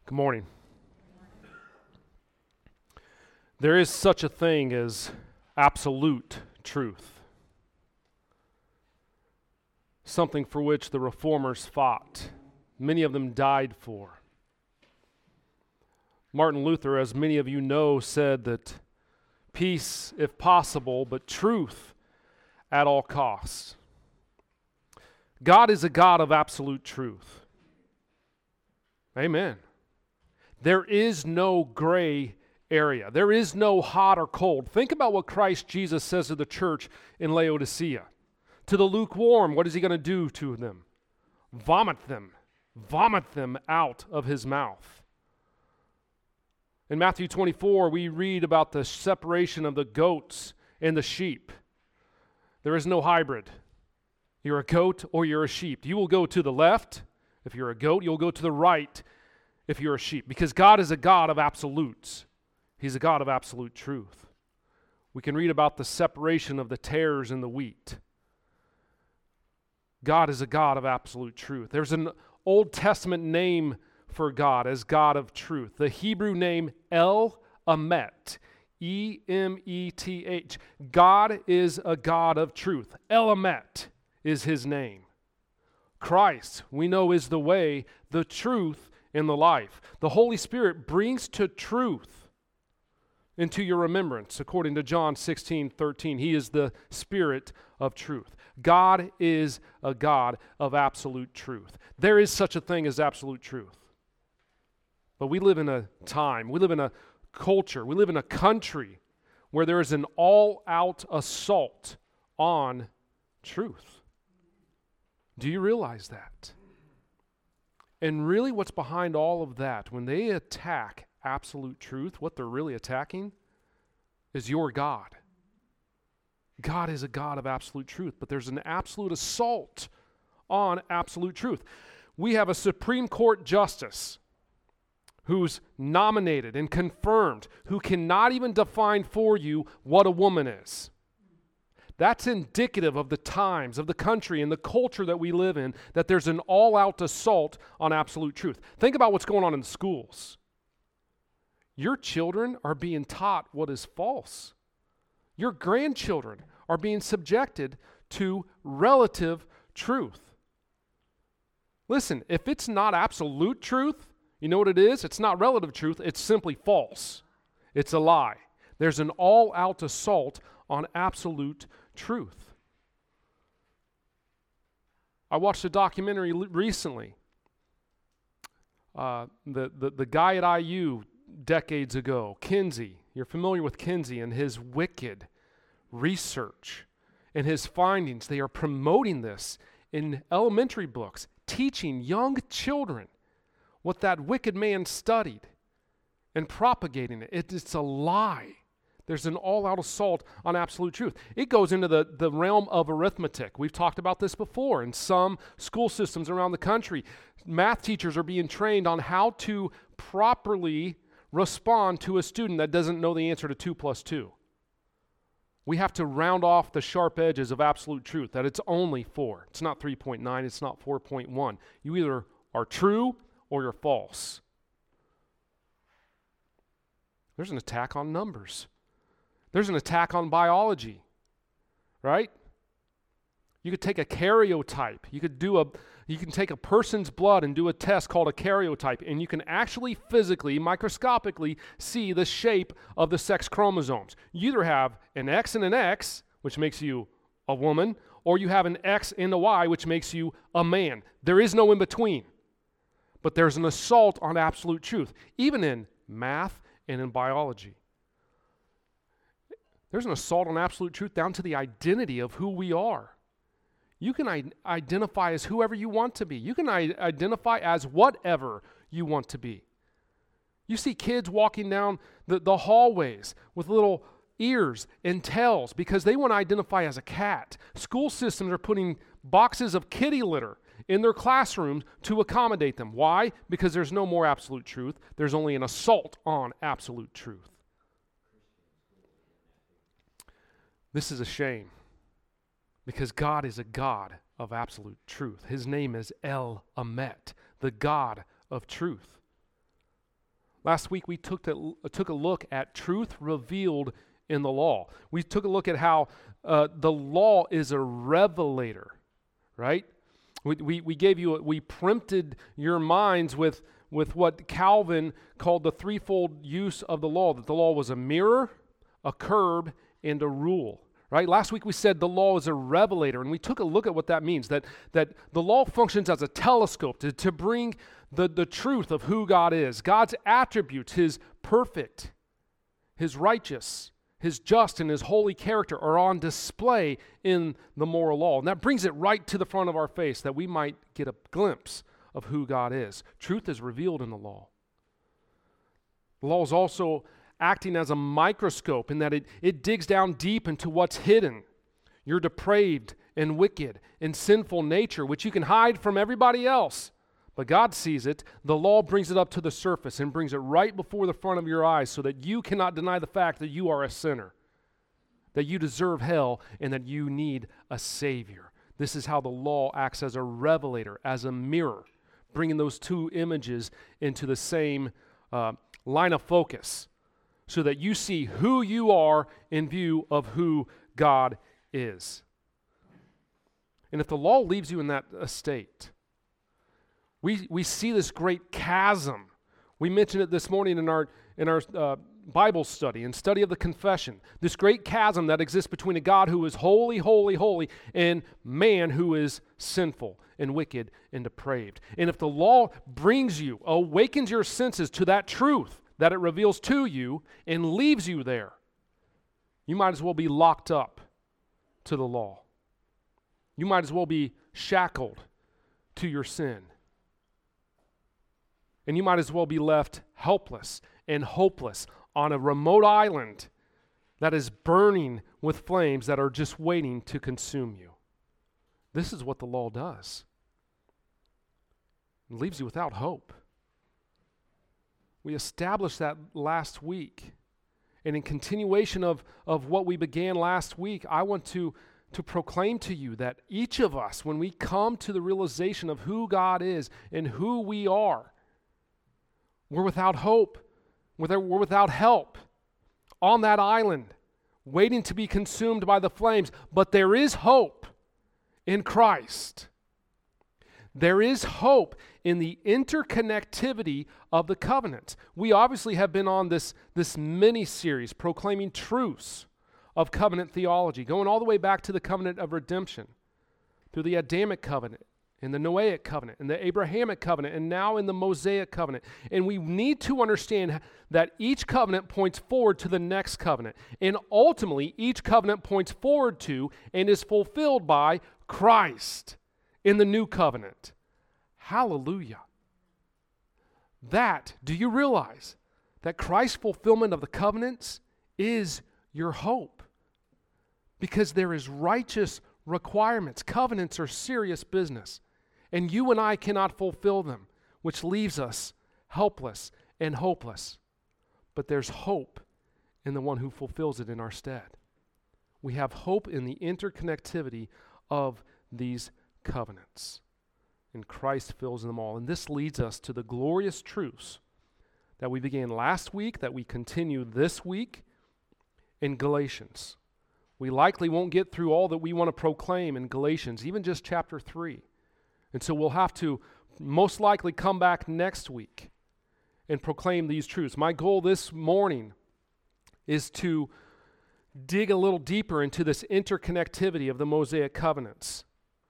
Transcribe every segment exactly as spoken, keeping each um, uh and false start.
Good morning. There is such a thing as absolute truth, something for which the reformers fought. Many of them died for. Martin Luther, as many of you know, said that peace, if possible, but truth at all costs. God is a God of absolute truth. Amen. There is no gray area. There is no hot or cold. Think about what Christ Jesus says to the church in Laodicea. To the lukewarm, what is he going to do to them? Vomit them. Vomit them out of his mouth. In Matthew twenty-four, we read about the separation of the goats and the sheep. There is no hybrid. You're a goat or you're a sheep. You will go to the left. If you're a goat, you'll go to the right if you're a sheep. Because God is a God of absolutes. He's a God of absolute truth. We can read about the separation of the tares and the wheat. God is a God of absolute truth. There's an Old Testament name for God as God of truth. The Hebrew name El Emet. E M E T H. God is a God of truth. El Emet is his name. Christ, we know, is the way, the truth, and the life. The Holy Spirit brings to truth into your remembrance, according to John sixteen thirteen. He is the Spirit of truth. God is a God of absolute truth. There is such a thing as absolute truth. But we live in a time, we live in a culture, we live in a country where there is an all-out assault on truth. Do you realize that? And really what's behind all of that, when they attack absolute truth, what they're really attacking is your God. God is a God of absolute truth, but there's an absolute assault on absolute truth. We have a Supreme Court justice who's nominated and confirmed, who cannot even define for you what a woman is. That's indicative of the times, of the country, and the culture that we live in, that there's an all-out assault on absolute truth. Think about what's going on in the schools. Your children are being taught what is false. Your grandchildren are being subjected to relative truth. Listen, if it's not absolute truth, you know what it is? It's not relative truth, it's simply false. It's a lie. There's an all-out assault on absolute truth. I watched a documentary l- recently. Uh, the, the, the guy at I U decades ago, Kinsey, you're familiar with Kinsey and his wicked research and his findings. They are promoting this in elementary books, teaching young children what that wicked man studied and propagating it. it it's a lie. There's an all-out assault on absolute truth. It goes into the, the realm of arithmetic. We've talked about this before. In some school systems around the country, math teachers are being trained on how to properly respond to a student that doesn't know the answer to two plus two. We have to round off the sharp edges of absolute truth, that it's only four. It's not three point nine, it's not four point one. You either are true or you're false. There's an attack on numbers. There's an attack on biology, right? You could take a karyotype. You could do a you can take a person's blood and do a test called a karyotype, and you can actually physically, microscopically see the shape of the sex chromosomes. You either have an X and an X, which makes you a woman, or you have an X and a Y, which makes you a man. There is no in between. But there's an assault on absolute truth, even in math and in biology. There's an assault on absolute truth down to the identity of who we are. You can I- identify as whoever you want to be. You can I- identify as whatever you want to be. You see kids walking down the, the hallways with little ears and tails because they want to identify as a cat. School systems are putting boxes of kitty litter in their classrooms to accommodate them. Why? Because there's no more absolute truth. There's only an assault on absolute truth. This is a shame because God is a God of absolute truth. His name is El Emet, the God of truth. Last week we took, to, took a look at truth revealed in the law. We took a look at how uh, the law is a revelator, right? We, we, we gave you, a, we primped your minds with, with what Calvin called the threefold use of the law, that the law was a mirror, a curb, and a rule. Right? Last week we said the law is a revelator, and we took a look at what that means, that, that the law functions as a telescope to, to bring the, the truth of who God is. God's attributes, his perfect, his righteous, his just, and his holy character are on display in the moral law. And that brings it right to the front of our face that we might get a glimpse of who God is. Truth is revealed in the law. The law is also acting as a microscope in that it, it digs down deep into what's hidden, your depraved and wicked and sinful nature, which you can hide from everybody else. But God sees it. The law brings it up to the surface and brings it right before the front of your eyes so that you cannot deny the fact that you are a sinner, that you deserve hell, and that you need a Savior. This is how the law acts as a revelator, as a mirror, bringing those two images into the same uh, line of focus, so that you see who you are in view of who God is. And if the law leaves you in that estate, we we see this great chasm. We mentioned it this morning in our in our uh, Bible study and study of the confession. This great chasm that exists between a God who is holy, holy, holy, and man who is sinful and wicked and depraved. And if the law brings you, awakens your senses to that truth that it reveals to you and leaves you there, you might as well be locked up to the law. You might as well be shackled to your sin. And you might as well be left helpless and hopeless on a remote island that is burning with flames that are just waiting to consume you. This is what the law does. It leaves you without hope. We established that last week. And in continuation of, of what we began last week, I want to, to proclaim to you that each of us, when we come to the realization of who God is and who we are, we're without hope. We're without help on that island, waiting to be consumed by the flames. But there is hope in Christ. There is hope in the interconnectivity of the covenant. We obviously have been on this, this mini-series proclaiming truths of covenant theology, going all the way back to the covenant of redemption, through the Adamic covenant, and the Noahic covenant, and the Abrahamic covenant, and now in the Mosaic covenant. And we need to understand that each covenant points forward to the next covenant. And ultimately, each covenant points forward to and is fulfilled by Christ in the new covenant. Hallelujah. That, do you realize that Christ's fulfillment of the covenants is your hope? Because there is righteous requirements. Covenants are serious business. And you and I cannot fulfill them, which leaves us helpless and hopeless. But there's hope in the one who fulfills it in our stead. We have hope in the interconnectivity of these covenants. And Christ fills them all. And this leads us to the glorious truths that we began last week, that we continue this week in Galatians. We likely won't get through all that we want to proclaim in Galatians, even just chapter three. And so we'll have to most likely come back next week and proclaim these truths. My goal this morning is to dig a little deeper into this interconnectivity of the Mosaic covenants.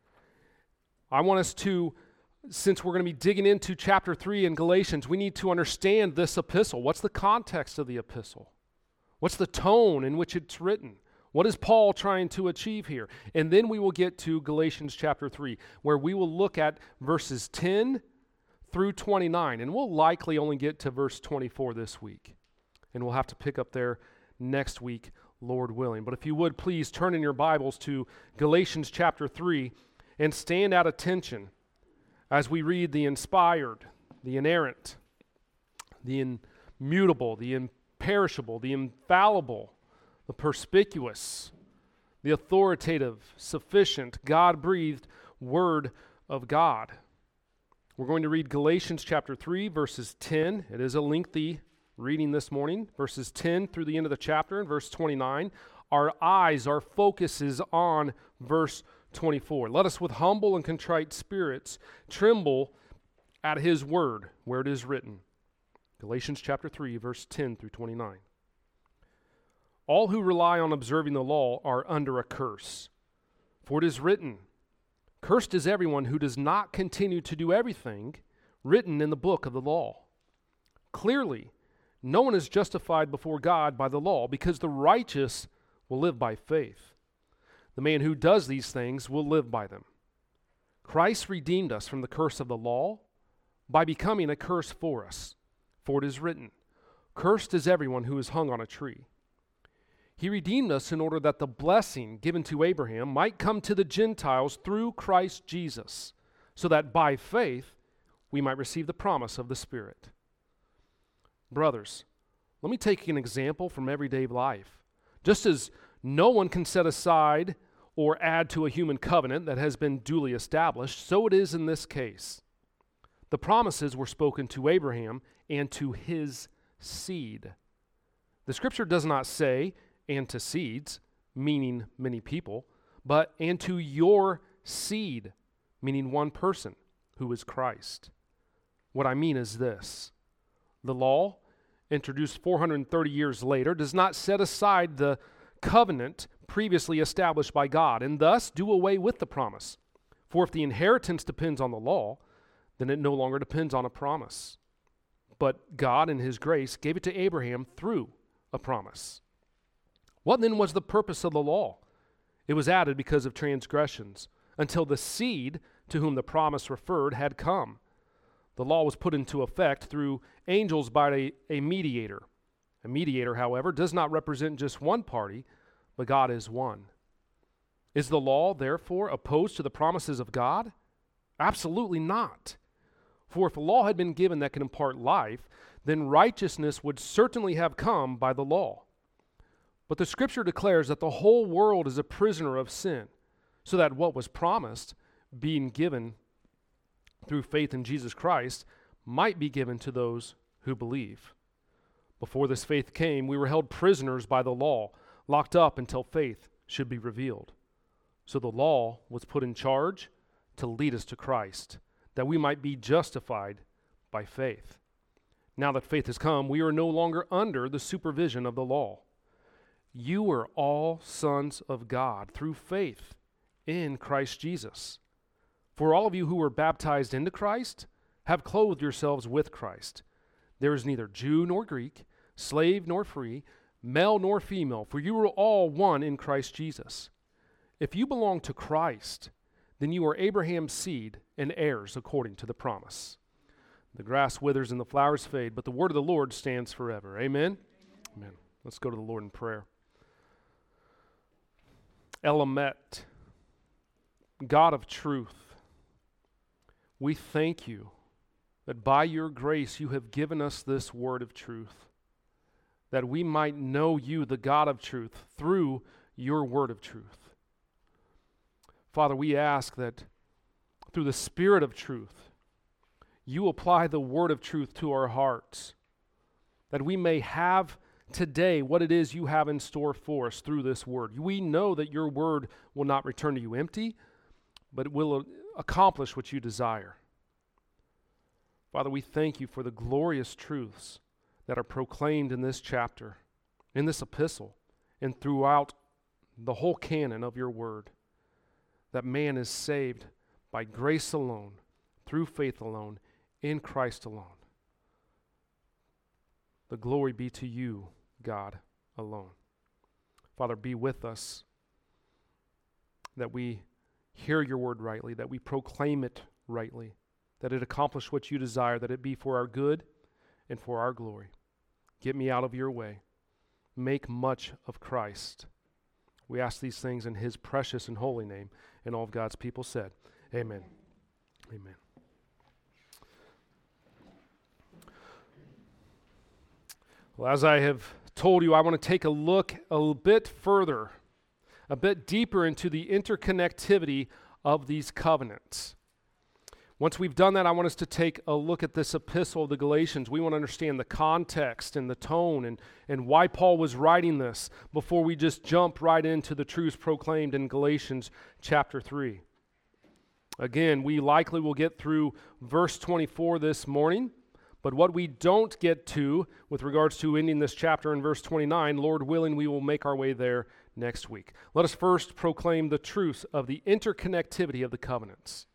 I want us to, since we're going to be digging into chapter three in Galatians, we need to understand this epistle. What's the context of the epistle? What's the tone in which it's written? What is Paul trying to achieve here? And then we will get to Galatians chapter three, where we will look at verses ten through twenty-nine. And we'll likely only get to verse twenty-four this week. And we'll have to pick up there next week, Lord willing. But if you would, please turn in your Bibles to Galatians chapter three and stand at attention as we read the inspired, the inerrant, the immutable, the imperishable, the infallible, the perspicuous, the authoritative, sufficient, God-breathed Word of God. We're going to read Galatians chapter three, verses ten. It is a lengthy reading this morning, verses ten through the end of the chapter, and verse twenty-nine. Our eyes, our focus is on verse twenty-four. Let us with humble and contrite spirits tremble at his word, where it is written. Galatians chapter three, verse ten through twenty-nine. All who rely on observing the law are under a curse. For it is written, cursed is everyone who does not continue to do everything written in the book of the law. Clearly, no one is justified before God by the law, because the righteous will live by faith. The man who does these things will live by them. Christ redeemed us from the curse of the law by becoming a curse for us. For it is written, cursed is everyone who is hung on a tree. He redeemed us in order that the blessing given to Abraham might come to the Gentiles through Christ Jesus, so that by faith we might receive the promise of the Spirit. Brothers, let me take an example from everyday life. Just as no one can set aside or add to a human covenant that has been duly established, so it is in this case. The promises were spoken to Abraham and to his seed. The scripture does not say, and to seeds, meaning many people, but and to your seed, meaning one person, who is Christ. What I mean is this: the law, introduced four hundred thirty years later, does not set aside the covenant previously established by God, and thus do away with the promise. For if the inheritance depends on the law, then it no longer depends on a promise. But God, in his grace, gave it to Abraham through a promise. What then was the purpose of the law? It was added because of transgressions, until the seed to whom the promise referred had come. The law was put into effect through angels by a, a mediator. A mediator, however, does not represent just one party, but God is one. Is the law, therefore, opposed to the promises of God? Absolutely not. For if a law had been given that could impart life, then righteousness would certainly have come by the law. But the scripture declares that the whole world is a prisoner of sin, so that what was promised, being given through faith in Jesus Christ, might be given to those who believe. Before this faith came, we were held prisoners by the law, locked up until faith should be revealed. So the law was put in charge to lead us to Christ, that we might be justified by faith. Now that faith has come, we are no longer under the supervision of the law. You are all sons of God through faith in Christ Jesus. For all of you who were baptized into Christ have clothed yourselves with Christ. There is neither Jew nor Greek, slave nor free, male nor female, for you are all one in Christ Jesus. If you belong to Christ, then you are Abraham's seed and heirs according to the promise. The grass withers and the flowers fade, but the word of the Lord stands forever. Amen? Amen. Amen. Let's go to the Lord in prayer. Elamet, God of truth, we thank you that by your grace you have given us this word of truth, that we might know you, the God of truth, through your word of truth. Father, we ask that through the Spirit of truth, you apply the word of truth to our hearts, that we may have today what it is you have in store for us through this word. We know that your word will not return to you empty, but it will accomplish what you desire. Father, we thank you for the glorious truths that are proclaimed in this chapter, in this epistle, and throughout the whole canon of your word, that man is saved by grace alone, through faith alone, in Christ alone. The glory be to you, God, alone. Father, be with us, that we hear your word rightly, that we proclaim it rightly, that it accomplish what you desire, that it be for our good and for our glory. Get me out of your way. Make much of Christ. We ask these things in his precious and holy name, and all of God's people said, amen. Amen. Well, as I have told you, I want to take a look a bit further, a bit deeper into the interconnectivity of these covenants. Once we've done that, I want us to take a look at this epistle of the Galatians. We want to understand the context and the tone and, and why Paul was writing this before we just jump right into the truths proclaimed in Galatians chapter three. Again, we likely will get through verse twenty-four this morning, but what we don't get to with regards to ending this chapter in verse twenty-nine, Lord willing, we will make our way there next week. Let us first proclaim the truth of the interconnectivity of the covenants.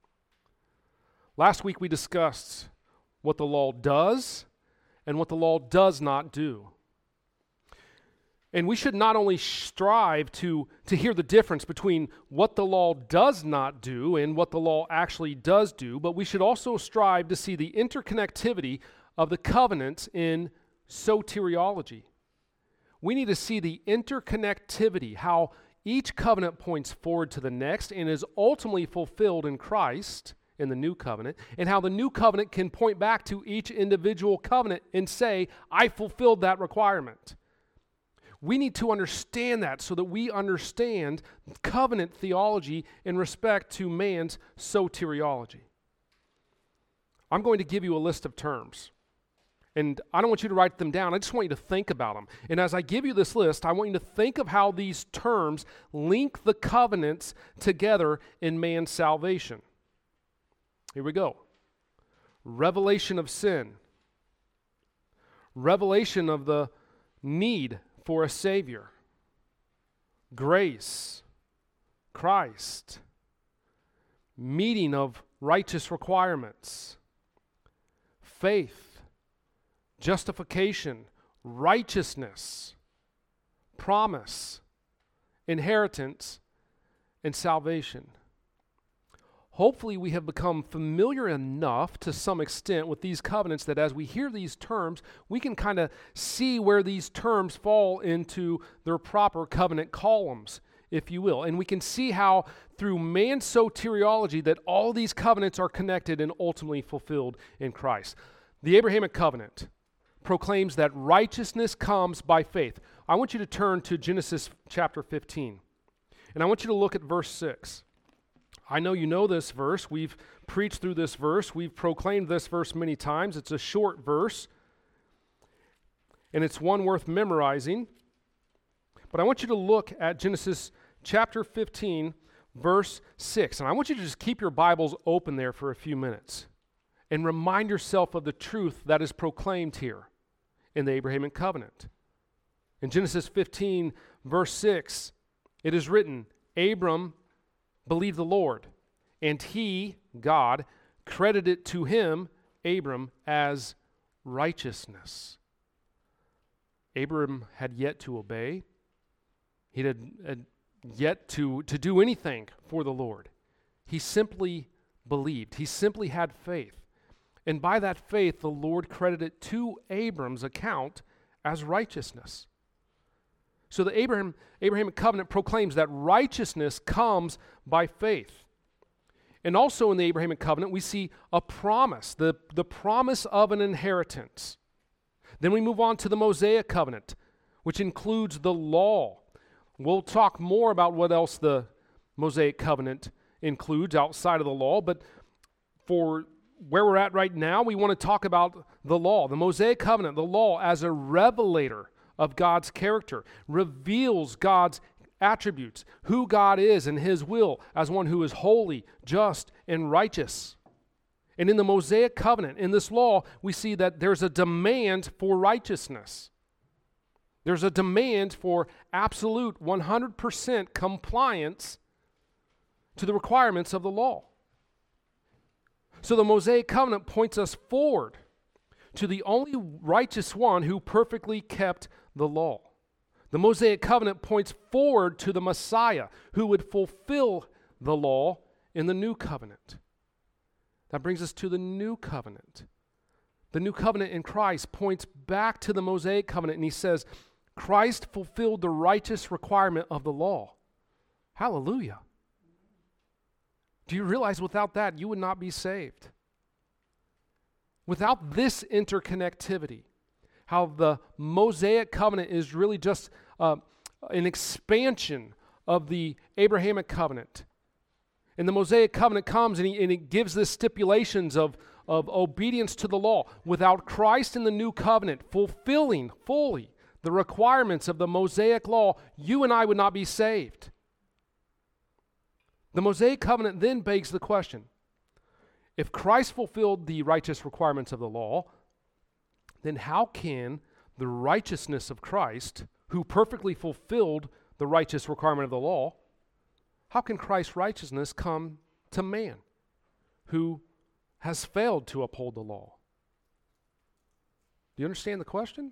Last week we discussed what the law does and what the law does not do. And we should not only strive to, to hear the difference between what the law does not do and what the law actually does do, but we should also strive to see the interconnectivity of the covenants in soteriology. We need to see the interconnectivity, how each covenant points forward to the next and is ultimately fulfilled in Christ in the new covenant, and how the new covenant can point back to each individual covenant and say, I fulfilled that requirement. We need to understand that so that we understand covenant theology in respect to man's soteriology. I'm going to give you a list of terms, and I don't want you to write them down. I just want you to think about them. And as I give you this list, I want you to think of how these terms link the covenants together in man's salvation. Here we go. Revelation of sin. Revelation of the need for a Savior. Grace. Christ. Meeting of righteous requirements. Faith. Justification. Righteousness. Promise. Inheritance. And salvation. Hopefully we have become familiar enough to some extent with these covenants that as we hear these terms, we can kind of see where these terms fall into their proper covenant columns, if you will. And we can see how through man's soteriology that all these covenants are connected and ultimately fulfilled in Christ. The Abrahamic covenant proclaims that righteousness comes by faith. I want you to turn to Genesis chapter fifteen, and I want you to look at verse six. I know you know this verse. We've preached through this verse. We've proclaimed this verse many times. It's a short verse, and it's one worth memorizing. But I want you to look at Genesis chapter fifteen, verse six. And I want you to just keep your Bibles open there for a few minutes and remind yourself of the truth that is proclaimed here in the Abrahamic covenant. In Genesis fifteen, verse six, it is written, Abram believed the Lord, and he, God, credited to him, Abram, as righteousness. Abram had yet to obey. He had, had yet to, to do anything for the Lord. He simply believed. He simply had faith. And by that faith, the Lord credited to Abram's account as righteousness. So the Abraham, Abrahamic covenant proclaims that righteousness comes by faith. And also in the Abrahamic covenant, we see a promise, the, the promise of an inheritance. Then we move on to the Mosaic covenant, which includes the law. We'll talk more about what else the Mosaic covenant includes outside of the law, but for where we're at right now, we want to talk about the law. The Mosaic covenant, the law as a revelator of God's character, reveals God's attributes, who God is and his will as one who is holy, just, and righteous. And in the Mosaic covenant, in this law, we see that there's a demand for righteousness. There's a demand for absolute one hundred percent compliance to the requirements of the law. So the Mosaic covenant points us forward to the only righteous one who perfectly kept the law. The Mosaic covenant points forward to the Messiah who would fulfill the law in the new covenant. That brings us to the new covenant. The new covenant in Christ points back to the Mosaic covenant, and he says, Christ fulfilled the righteous requirement of the law. Hallelujah. Do you realize without that, you would not be saved? Without this interconnectivity, how the Mosaic covenant is really just uh, an expansion of the Abrahamic covenant. And the Mosaic covenant comes and, he, and it gives this stipulations of, of obedience to the law. Without Christ in the new covenant fulfilling fully the requirements of the Mosaic law, you and I would not be saved. The Mosaic covenant then begs the question, if Christ fulfilled the righteous requirements of the law, then how can the righteousness of Christ, who perfectly fulfilled the righteous requirement of the law, how can Christ's righteousness come to man who has failed to uphold the law? Do you understand the question?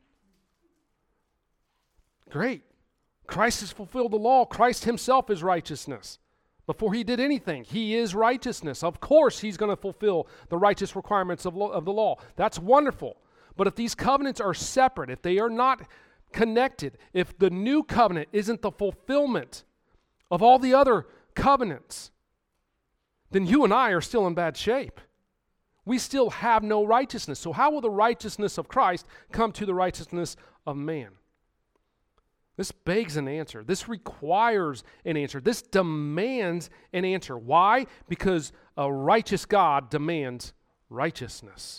Great. Christ has fulfilled the law. Christ himself is righteousness. Before he did anything, he is righteousness. Of course, he's going to fulfill the righteous requirements of, lo- of the law. That's wonderful. But if these covenants are separate, if they are not connected, if the new covenant isn't the fulfillment of all the other covenants, then you and I are still in bad shape. We still have no righteousness. So how will the righteousness of Christ come to the righteousness of man? This begs an answer. This requires an answer. This demands an answer. Why? Because a righteous God demands righteousness.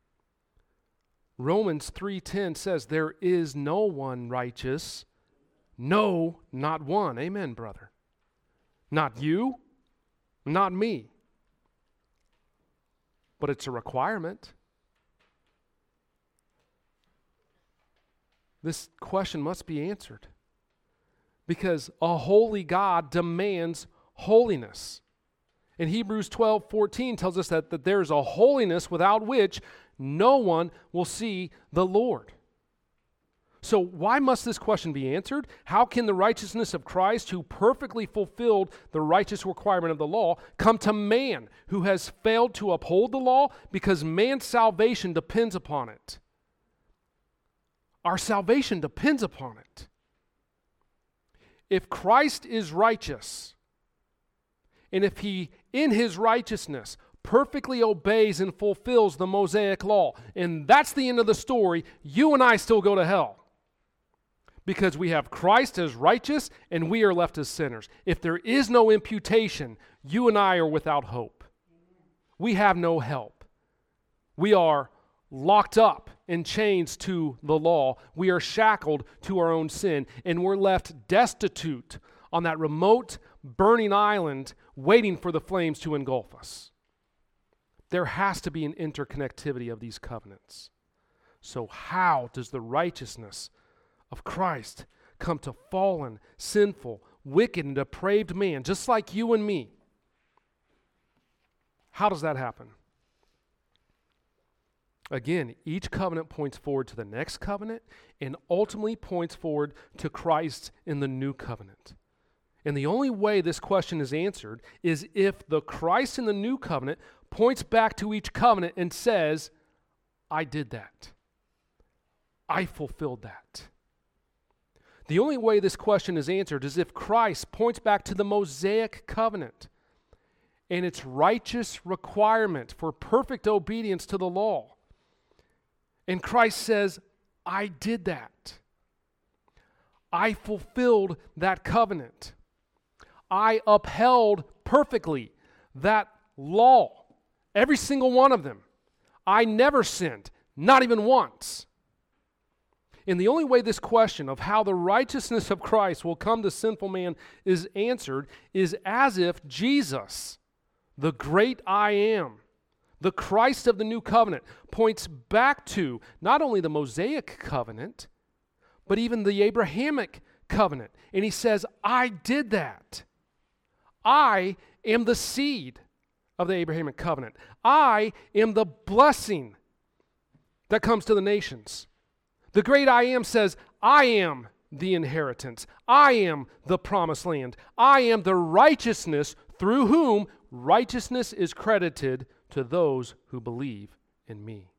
Romans three ten says, there is no one righteous. No, not one. Amen, brother. Not you, not me. But it's a requirement. This question must be answered because a holy God demands holiness. And Hebrews twelve fourteen tells us that, that there is a holiness without which no one will see the Lord. So why must this question be answered? How can the righteousness of Christ, who perfectly fulfilled the righteous requirement of the law, come to man who has failed to uphold the law? Because man's salvation depends upon it. Our salvation depends upon it. If Christ is righteous, and if he, in his righteousness, perfectly obeys and fulfills the Mosaic law, and that's the end of the story, you and I still go to hell. Because we have Christ as righteous, and we are left as sinners. If there is no imputation, you and I are without hope. We have no help. We are locked up in chains to the law. We are shackled to our own sin, and we're left destitute on that remote, burning island waiting for the flames to engulf us. There has to be an interconnectivity of these covenants. So how does the righteousness of Christ come to fallen, sinful, wicked, and depraved man, just like you and me? How does that happen? Again, each covenant points forward to the next covenant and ultimately points forward to Christ in the new covenant. And the only way this question is answered is if the Christ in the new covenant points back to each covenant and says, I did that. I fulfilled that. The only way this question is answered is if Christ points back to the Mosaic covenant and its righteous requirement for perfect obedience to the law. And Christ says, I did that. I fulfilled that covenant. I upheld perfectly that law. Every single one of them. I never sinned, not even once. And the only way this question of how the righteousness of Christ will come to sinful man is answered is as if Jesus, the great I am, the Christ of the new covenant, points back to not only the Mosaic covenant, but even the Abrahamic covenant. And he says, I did that. I am the seed of the Abrahamic covenant. I am the blessing that comes to the nations. The great I am says, I am the inheritance. I am the promised land. I am the righteousness through whom righteousness is credited to those who believe in me.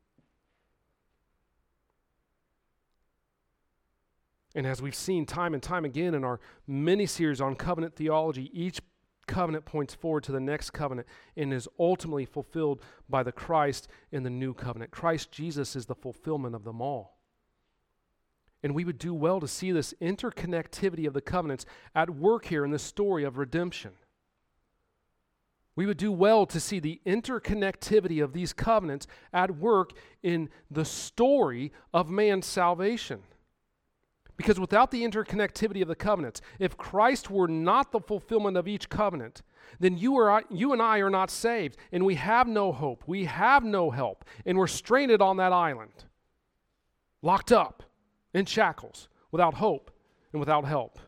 And as we've seen time and time again in our mini-series on covenant theology, each covenant points forward to the next covenant and is ultimately fulfilled by the Christ in the new covenant. Christ Jesus is the fulfillment of them all. And we would do well to see this interconnectivity of the covenants at work here in the story of redemption. we would do well to see the interconnectivity of these covenants at work in the story of man's salvation. Because without the interconnectivity of the covenants, if Christ were not the fulfillment of each covenant, then you, are, you and I are not saved, and we have no hope, we have no help, and we're stranded on that island, locked up in shackles, without hope and without help.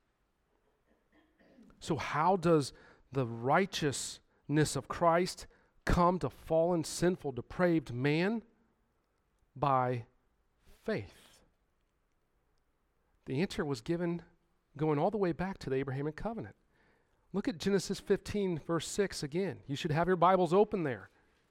So how does the righteousness of Christ come to fallen, sinful, depraved man? By faith. The answer was given going all the way back to the Abrahamic covenant. Look at Genesis fifteen, verse six again. You should have your Bibles open there.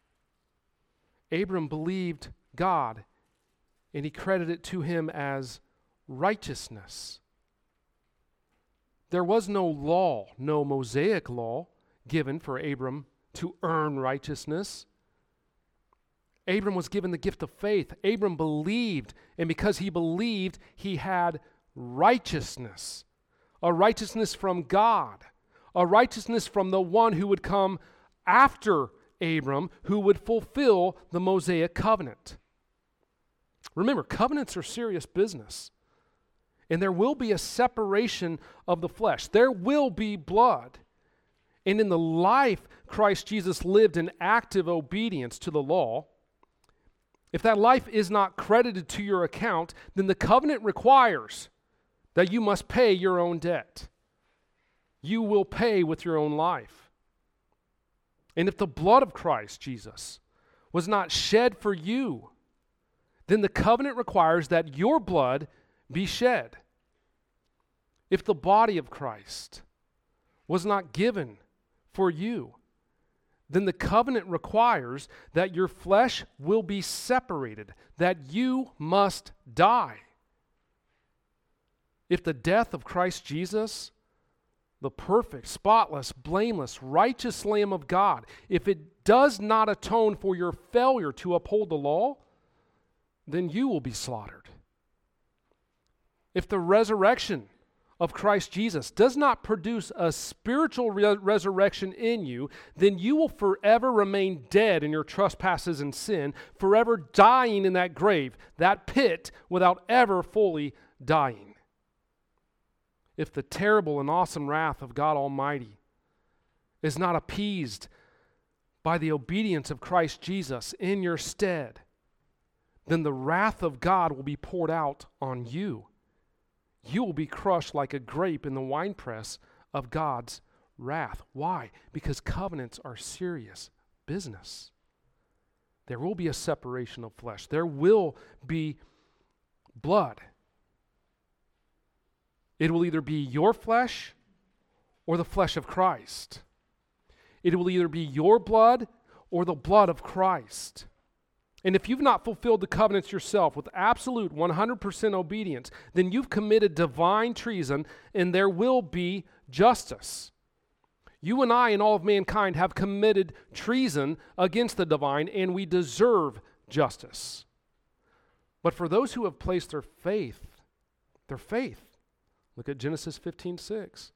Abram believed God, and he credited it to him as righteousness. There was no law, no Mosaic law given for Abram to earn righteousness. Abram was given the gift of faith. Abram believed, and because he believed, he had righteousness. A righteousness from God. A righteousness from the one who would come after Abram, who would fulfill the Mosaic covenant. Remember, covenants are serious business. And there will be a separation of the flesh. There will be blood. And in the life Christ Jesus lived in active obedience to the law, if that life is not credited to your account, then the covenant requires that you must pay your own debt. You will pay with your own life. And if the blood of Christ Jesus was not shed for you, then the covenant requires that your blood be shed. If the body of Christ was not given for you, then the covenant requires that your flesh will be separated, that you must die. If the death of Christ Jesus, the perfect, spotless, blameless, righteous Lamb of God, if it does not atone for your failure to uphold the law, then you will be slaughtered. If the resurrection of Christ Jesus does not produce a spiritual re- resurrection in you, then you will forever remain dead in your trespasses and sin, forever dying in that grave, that pit, without ever fully dying. If the terrible and awesome wrath of God Almighty is not appeased by the obedience of Christ Jesus in your stead, then the wrath of God will be poured out on you. You will be crushed like a grape in the winepress of God's wrath. Why? Because covenants are serious business. There will be a separation of flesh. There will be blood. It will either be your flesh or the flesh of Christ. It will either be your blood or the blood of Christ. And if you've not fulfilled the covenants yourself with absolute one hundred percent obedience, then you've committed divine treason, and there will be justice. You and I and all of mankind have committed treason against the divine, and we deserve justice. But for those who have placed their faith, their faith, look at Genesis fifteen six.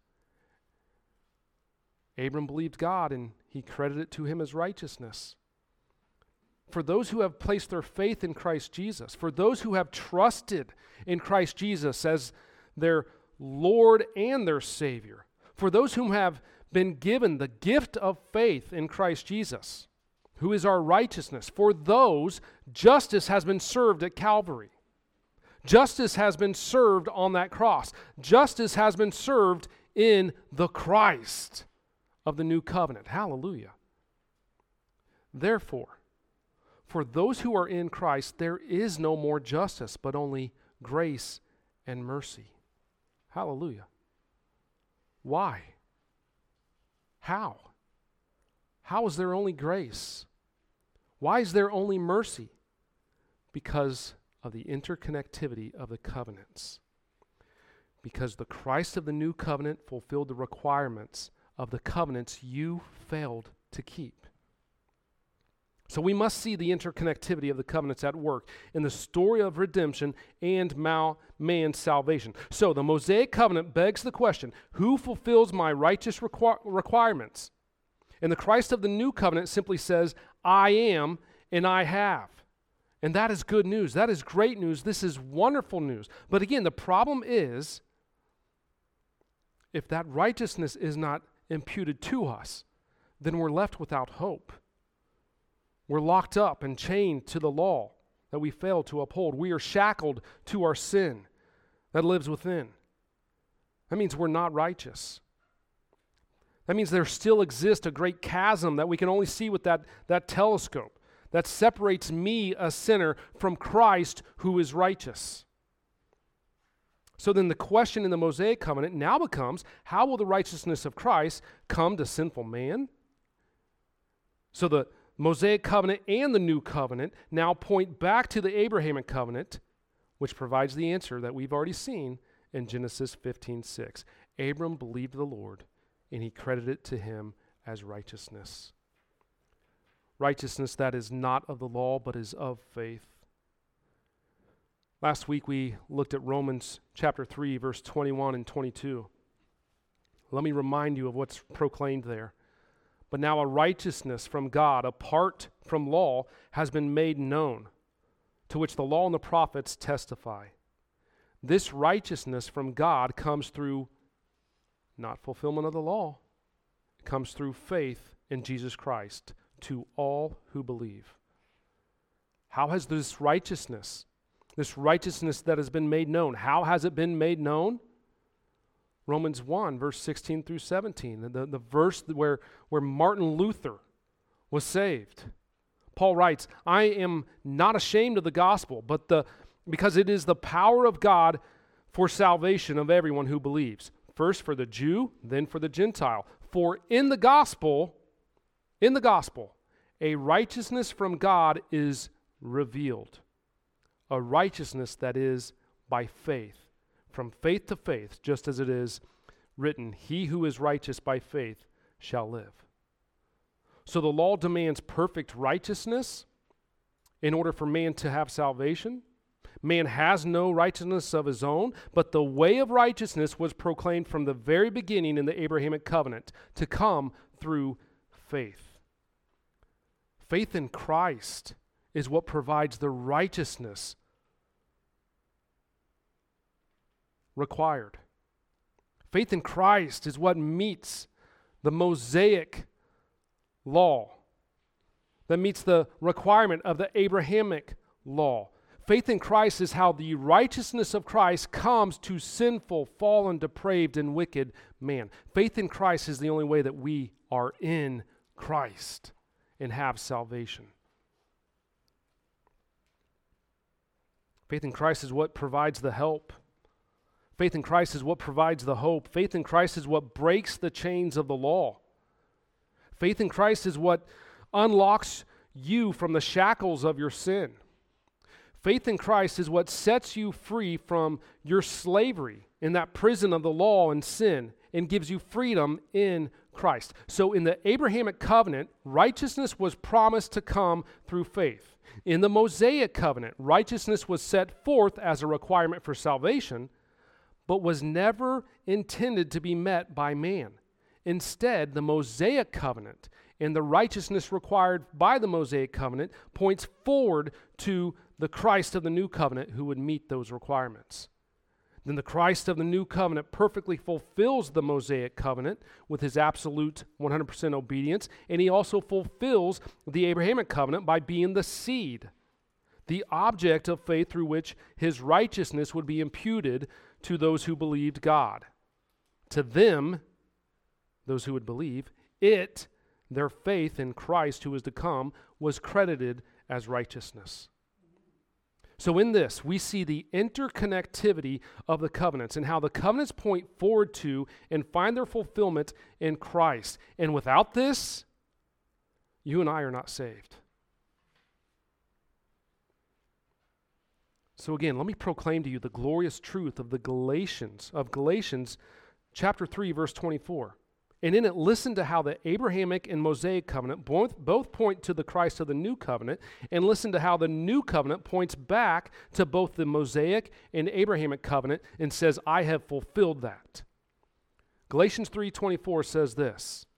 Abram believed God, and he credited it to him as righteousness. For those who have placed their faith in Christ Jesus, for those who have trusted in Christ Jesus as their Lord and their Savior, for those whom have been given the gift of faith in Christ Jesus, who is our righteousness, for those, justice has been served at Calvary. Justice has been served on that cross. Justice has been served in the Christ of the new covenant. Hallelujah. Therefore, for those who are in Christ, there is no more justice, but only grace and mercy. Hallelujah. Why? How? How is there only grace? Why is there only mercy? Because of the interconnectivity of the covenants. Because the Christ of the new covenant fulfilled the requirements of the covenants you failed to keep. So we must see the interconnectivity of the covenants at work in the story of redemption and man's salvation. So the Mosaic covenant begs the question, who fulfills my righteous requ- requirements? And the Christ of the new covenant simply says, I am and I have. And that is good news. That is great news. This is wonderful news. But again, the problem is, if that righteousness is not imputed to us, then we're left without hope. We're locked up and chained to the law that we failed to uphold. We are shackled to our sin that lives within. That means we're not righteous. That means there still exists a great chasm that we can only see with that, that telescope that separates me, a sinner, from Christ who is righteous. So then the question in the Mosaic covenant now becomes, how will the righteousness of Christ come to sinful man? So the Mosaic covenant and the new covenant now point back to the Abrahamic covenant, which provides the answer that we've already seen in Genesis fifteen six. Abram believed the Lord, and he credited it to him as righteousness. Righteousness that is not of the law, but is of faith. Last week we looked at Romans chapter three, verse twenty-one and twenty-two. Let me remind you of what's proclaimed there. But now a righteousness from God, apart from law, has been made known, to which the law and the prophets testify. This righteousness from God comes through not fulfillment of the law. It comes through faith in Jesus Christ to all who believe. How has this righteousness, this righteousness that has been made known, how has it been made known? Romans one, verse sixteen through seventeen, the, the verse where, where Martin Luther was saved. Paul writes, I am not ashamed of the gospel, but the because it is the power of God for salvation of everyone who believes. First for the Jew, then for the Gentile. For in the gospel, in the gospel, a righteousness from God is revealed. A righteousness that is by faith. From faith to faith, just as it is written, he who is righteous by faith shall live. So the law demands perfect righteousness in order for man to have salvation. Man has no righteousness of his own, but the way of righteousness was proclaimed from the very beginning in the Abrahamic covenant to come through faith. Faith in Christ is what provides the righteousness required. Faith in Christ is what meets the Mosaic law, that meets the requirement of the Abrahamic law. Faith in Christ is how the righteousness of Christ comes to sinful, fallen, depraved, and wicked man. Faith in Christ is the only way that we are in Christ and have salvation. Faith in Christ is what provides the help. Faith in Christ is what provides the hope. Faith in Christ is what breaks the chains of the law. Faith in Christ is what unlocks you from the shackles of your sin. Faith in Christ is what sets you free from your slavery in that prison of the law and sin and gives you freedom in Christ. So in the Abrahamic covenant, righteousness was promised to come through faith. In the Mosaic covenant, righteousness was set forth as a requirement for salvation, but was never intended to be met by man. Instead, the Mosaic covenant and the righteousness required by the Mosaic covenant points forward to the Christ of the new covenant who would meet those requirements. Then the Christ of the new covenant perfectly fulfills the Mosaic covenant with his absolute one hundred percent obedience, and he also fulfills the Abrahamic covenant by being the seed, the object of faith through which his righteousness would be imputed to those who believed God. To them, those who would believe, it, their faith in Christ who is to come, was credited as righteousness. So in this, we see the interconnectivity of the covenants and how the covenants point forward to and find their fulfillment in Christ. And without this, you and I are not saved. So again, let me proclaim to you the glorious truth of the Galatians, of Galatians chapter three, verse twenty-four. And in it, listen to how the Abrahamic and Mosaic covenant both, both point to the Christ of the new covenant, and listen to how the new covenant points back to both the Mosaic and Abrahamic covenant and says, I have fulfilled that. Galatians three twenty-four says this,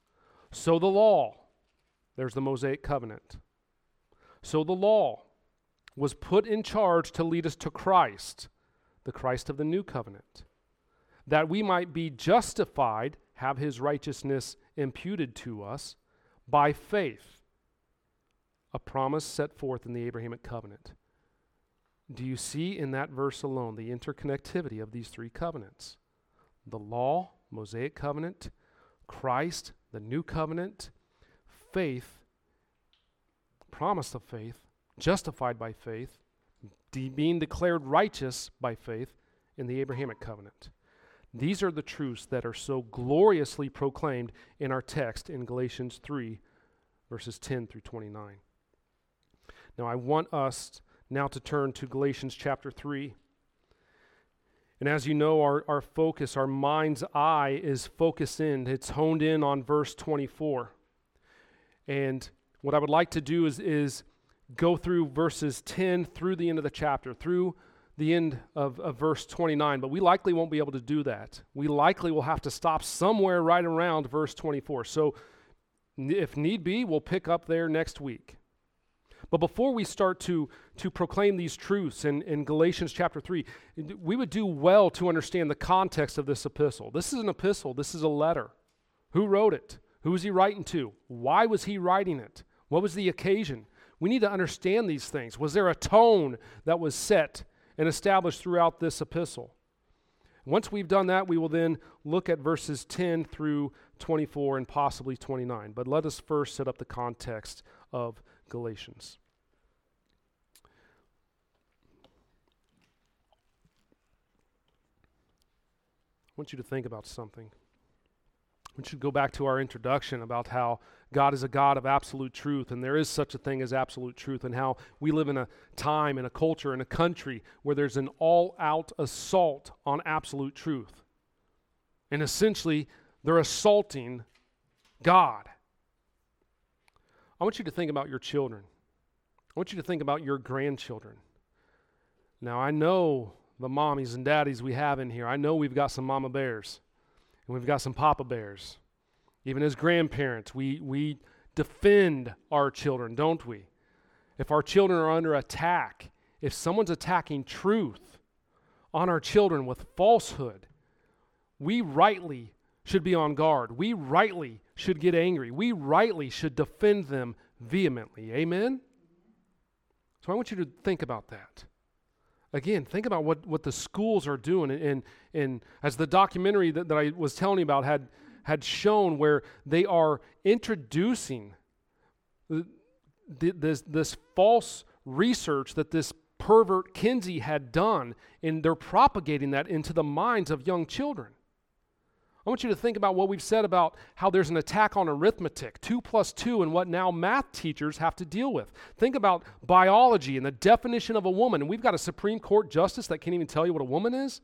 So the law, there's the Mosaic covenant. So the law was put in charge to lead us to Christ, the Christ of the new covenant, that we might be justified, have his righteousness imputed to us by faith, a promise set forth in the Abrahamic covenant. Do you see in that verse alone the interconnectivity of these three covenants? The law, Mosaic covenant, Christ, the new covenant, faith, promise of faith, justified by faith, de- being declared righteous by faith in the Abrahamic covenant. These are the truths that are so gloriously proclaimed in our text in Galatians three, verses ten through twenty-nine. Now I want us now to turn to Galatians chapter three. And as you know, our, our focus, our mind's eye is focused in, it's honed in on verse twenty-four. And what I would like to do is, is go through verses ten through the end of the chapter, through the end of, of verse twenty-nine, but we likely won't be able to do that. We likely will have to stop somewhere right around verse twenty-four. So if need be, we'll pick up there next week. But before we start to, to proclaim these truths in, in Galatians chapter three, we would do well to understand the context of this epistle. This is an epistle. This is a letter. Who wrote it? Who was he writing to? Why was he writing it? What was the occasion? We need to understand these things. Was there a tone that was set and established throughout this epistle? Once we've done that, we will then look at verses ten through twenty-four and possibly twenty-nine. But let us first set up the context of Galatians. I want you to think about something. I want you to go back to our introduction about how God is a God of absolute truth, and there is such a thing as absolute truth, and how we live in a time, in a culture, in a country where there's an all-out assault on absolute truth. And essentially, they're assaulting God. I want you to think about your children. I want you to think about your grandchildren. Now, I know the mommies and daddies we have in here. I know we've got some mama bears, and we've got some papa bears. Even as grandparents, we, we defend our children, don't we? If our children are under attack, if someone's attacking truth on our children with falsehood, we rightly should be on guard. We rightly should get angry. We rightly should defend them vehemently. Amen? So I want you to think about that. Again, think about what, what the schools are doing. And, and, and as the documentary that, that I was telling you about had, had shown, where they are introducing th- this, this false research that this pervert Kinsey had done, and they're propagating that into the minds of young children. I want you to think about what we've said about how there's an attack on arithmetic, two plus two, and what now math teachers have to deal with. Think about biology and the definition of a woman, and we've got a Supreme Court justice that can't even tell you what a woman is.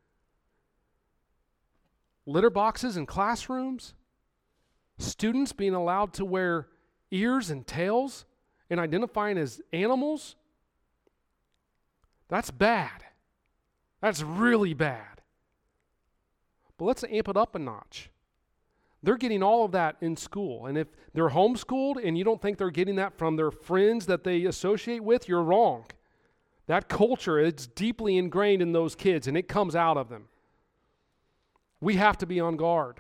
Litter boxes in classrooms, students being allowed to wear ears and tails and identifying as animals. That's bad. That's really bad. But let's amp it up a notch. They're getting all of that in school. And if they're homeschooled and you don't think they're getting that from their friends that they associate with, you're wrong. That culture, it's deeply ingrained in those kids, and it comes out of them. We have to be on guard.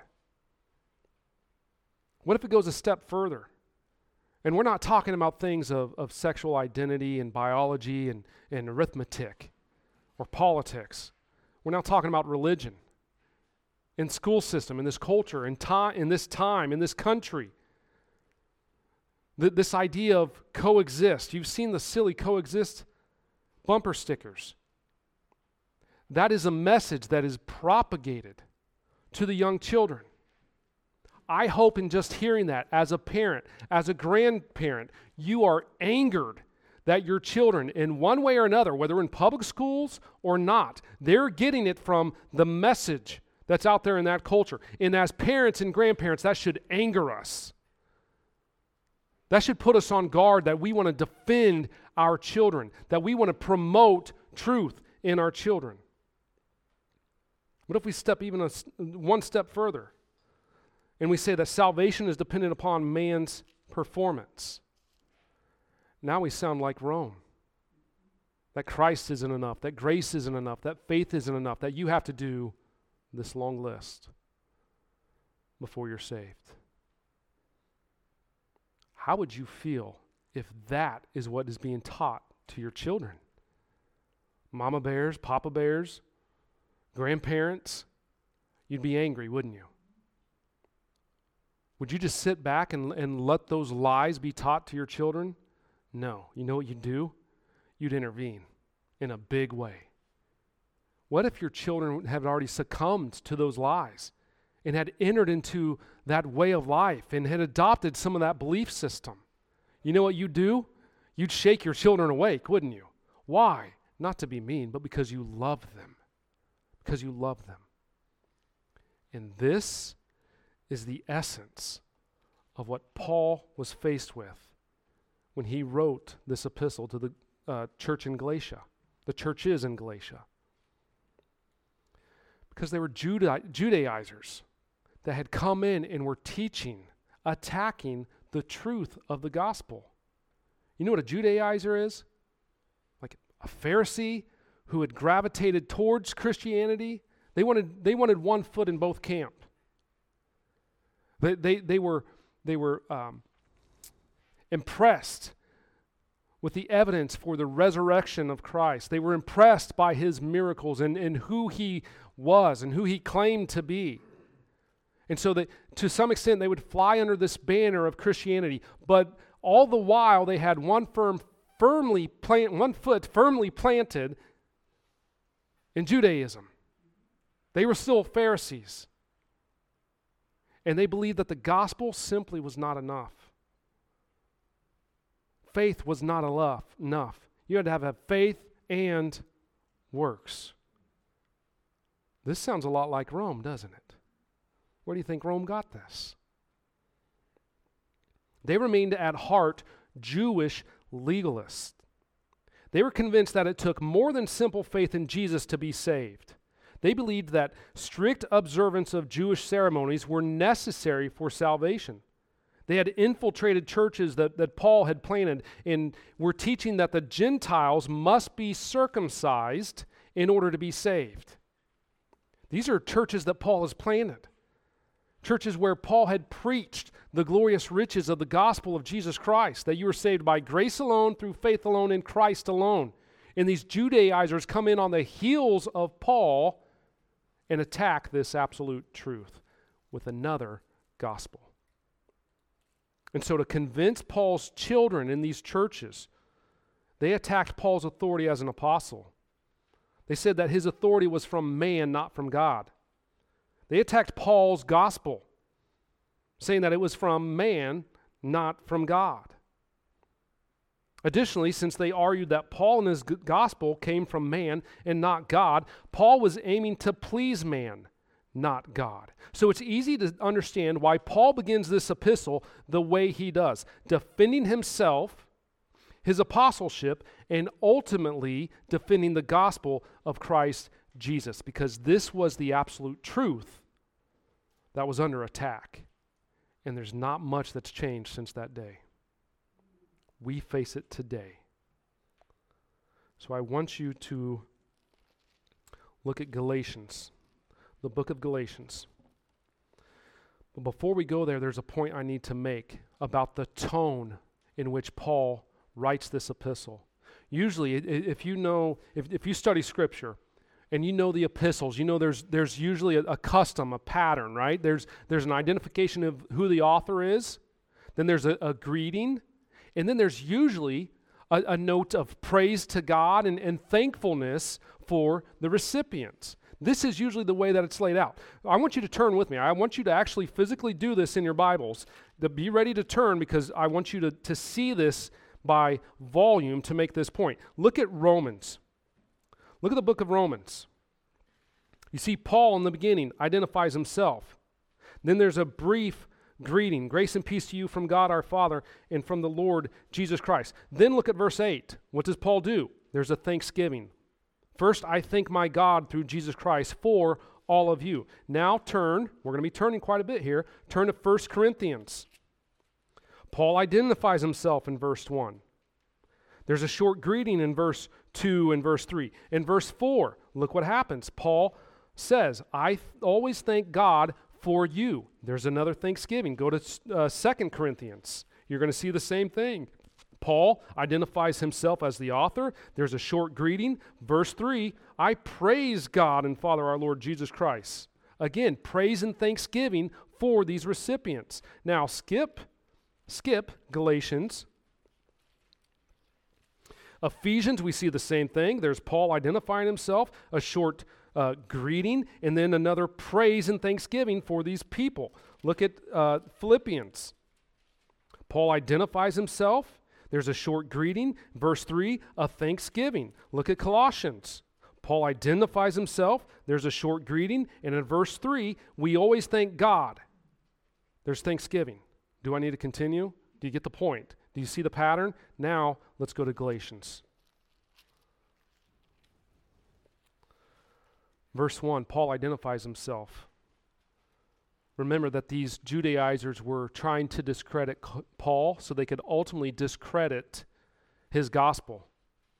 What if it goes a step further? And we're not talking about things of, of sexual identity and biology and, and arithmetic or politics. We're now talking about religion. In school system, in this culture, in time, in this time, in this country. Th- this idea of coexist. You've seen the silly coexist bumper stickers. That is a message that is propagated to the young children. I hope in just hearing that, as a parent, as a grandparent, you are angered that your children, in one way or another, whether in public schools or not, they're getting it from the message that's out there in that culture. And as parents and grandparents, that should anger us. That should put us on guard, that we want to defend our children, that we want to promote truth in our children. What if we step even a, one step further? And we say that salvation is dependent upon man's performance. Now we sound like Rome. That Christ isn't enough, that grace isn't enough, that faith isn't enough, that you have to do this long list before you're saved. How would you feel if that is what is being taught to your children? Mama bears, Papa bears, grandparents, you'd be angry, wouldn't you? Would you just sit back and, and let those lies be taught to your children? No. You know what you'd do? You'd intervene in a big way. What if your children had already succumbed to those lies and had entered into that way of life and had adopted some of that belief system? You know what you'd do? You'd shake your children awake, wouldn't you? Why? Not to be mean, but because you love them. Because you love them. And this is the essence of what Paul was faced with when he wrote this epistle to the uh, church in Galatia. The churches in Galatia. Because they were Juda- Judaizers that had come in and were teaching, attacking the truth of the gospel. You know what a Judaizer is? Like a Pharisee who had gravitated towards Christianity. They wanted, they wanted one foot in both camps. They, they, they were, they were um, impressed with the evidence for the resurrection of Christ. They were impressed by his miracles and, and who he was and who he claimed to be. And so that to some extent they would fly under this banner of Christianity, but all the while they had one firm, firmly plant, one foot firmly planted in Judaism. They were still Pharisees. And they believed that the gospel simply was not enough. Faith was not enough. enough. You had to have, have faith and works. This sounds a lot like Rome, doesn't it? Where do you think Rome got this? They remained at heart Jewish legalists. They were convinced that it took more than simple faith in Jesus to be saved. They believed that strict observance of Jewish ceremonies were necessary for salvation. They had infiltrated churches that, that Paul had planted and were teaching that the Gentiles must be circumcised in order to be saved. These are churches that Paul has planted. Churches where Paul had preached the glorious riches of the gospel of Jesus Christ, that you were saved by grace alone, through faith alone, in Christ alone. And these Judaizers come in on the heels of Paul and attack this absolute truth with another gospel. And so to convince Paul's children in these churches, they attacked Paul's authority as an apostle. They said that his authority was from man, not from God. They attacked Paul's gospel, saying that it was from man, not from God. Additionally, since they argued that Paul and his gospel came from man and not God, Paul was aiming to please man, not God. So it's easy to understand why Paul begins this epistle the way he does, defending himself, his apostleship, and ultimately defending the gospel of Christ Jesus, because this was the absolute truth that was under attack. And there's not much that's changed since that day. We face it today. So I want you to look at Galatians, the book of Galatians. But before we go there, there's a point I need to make about the tone in which Paul writes this epistle. Usually, if you know, if, if you study Scripture, and you know the epistles, you know there's there's usually a, a custom, a pattern, right? There's there's an identification of who the author is, then there's a, a greeting, and then there's usually a, a note of praise to God and, and thankfulness for the recipients. This is usually the way that it's laid out. I want you to turn with me. I want you to actually physically do this in your Bibles. To be ready to turn, because I want you to, to see this by volume to make this point. Look at Romans. Look at the book of Romans. You see, Paul in the beginning identifies himself. Then there's a brief greeting. Grace and peace to you from God our Father and from the Lord Jesus Christ. Then look at verse eight. What does Paul do? There's a thanksgiving. First, I thank my God through Jesus Christ for all of you. Now turn, we're going to be turning quite a bit here, turn to First Corinthians. Paul identifies himself in verse one. There's a short greeting in verse two and verse three. In verse four, look what happens. Paul says, I th- always thank God for you. There's another thanksgiving. Go to uh, Second Corinthians. You're going to see the same thing. Paul identifies himself as the author. There's a short greeting. Verse three, I praise God and Father our Lord Jesus Christ. Again, praise and thanksgiving for these recipients. Now skip, skip Galatians. Ephesians, we see the same thing. There's Paul identifying himself, a short uh, greeting, and then another praise and thanksgiving for these people. Look at uh, Philippians. Paul identifies himself. There's a short greeting. Verse three, a thanksgiving. Look at Colossians. Paul identifies himself. There's a short greeting. And in verse three, we always thank God. There's thanksgiving. Do I need to continue? Do you get the point? Do you see the pattern? Now, let's go to Galatians. Verse one, Paul identifies himself. Remember that these Judaizers were trying to discredit Paul so they could ultimately discredit his gospel.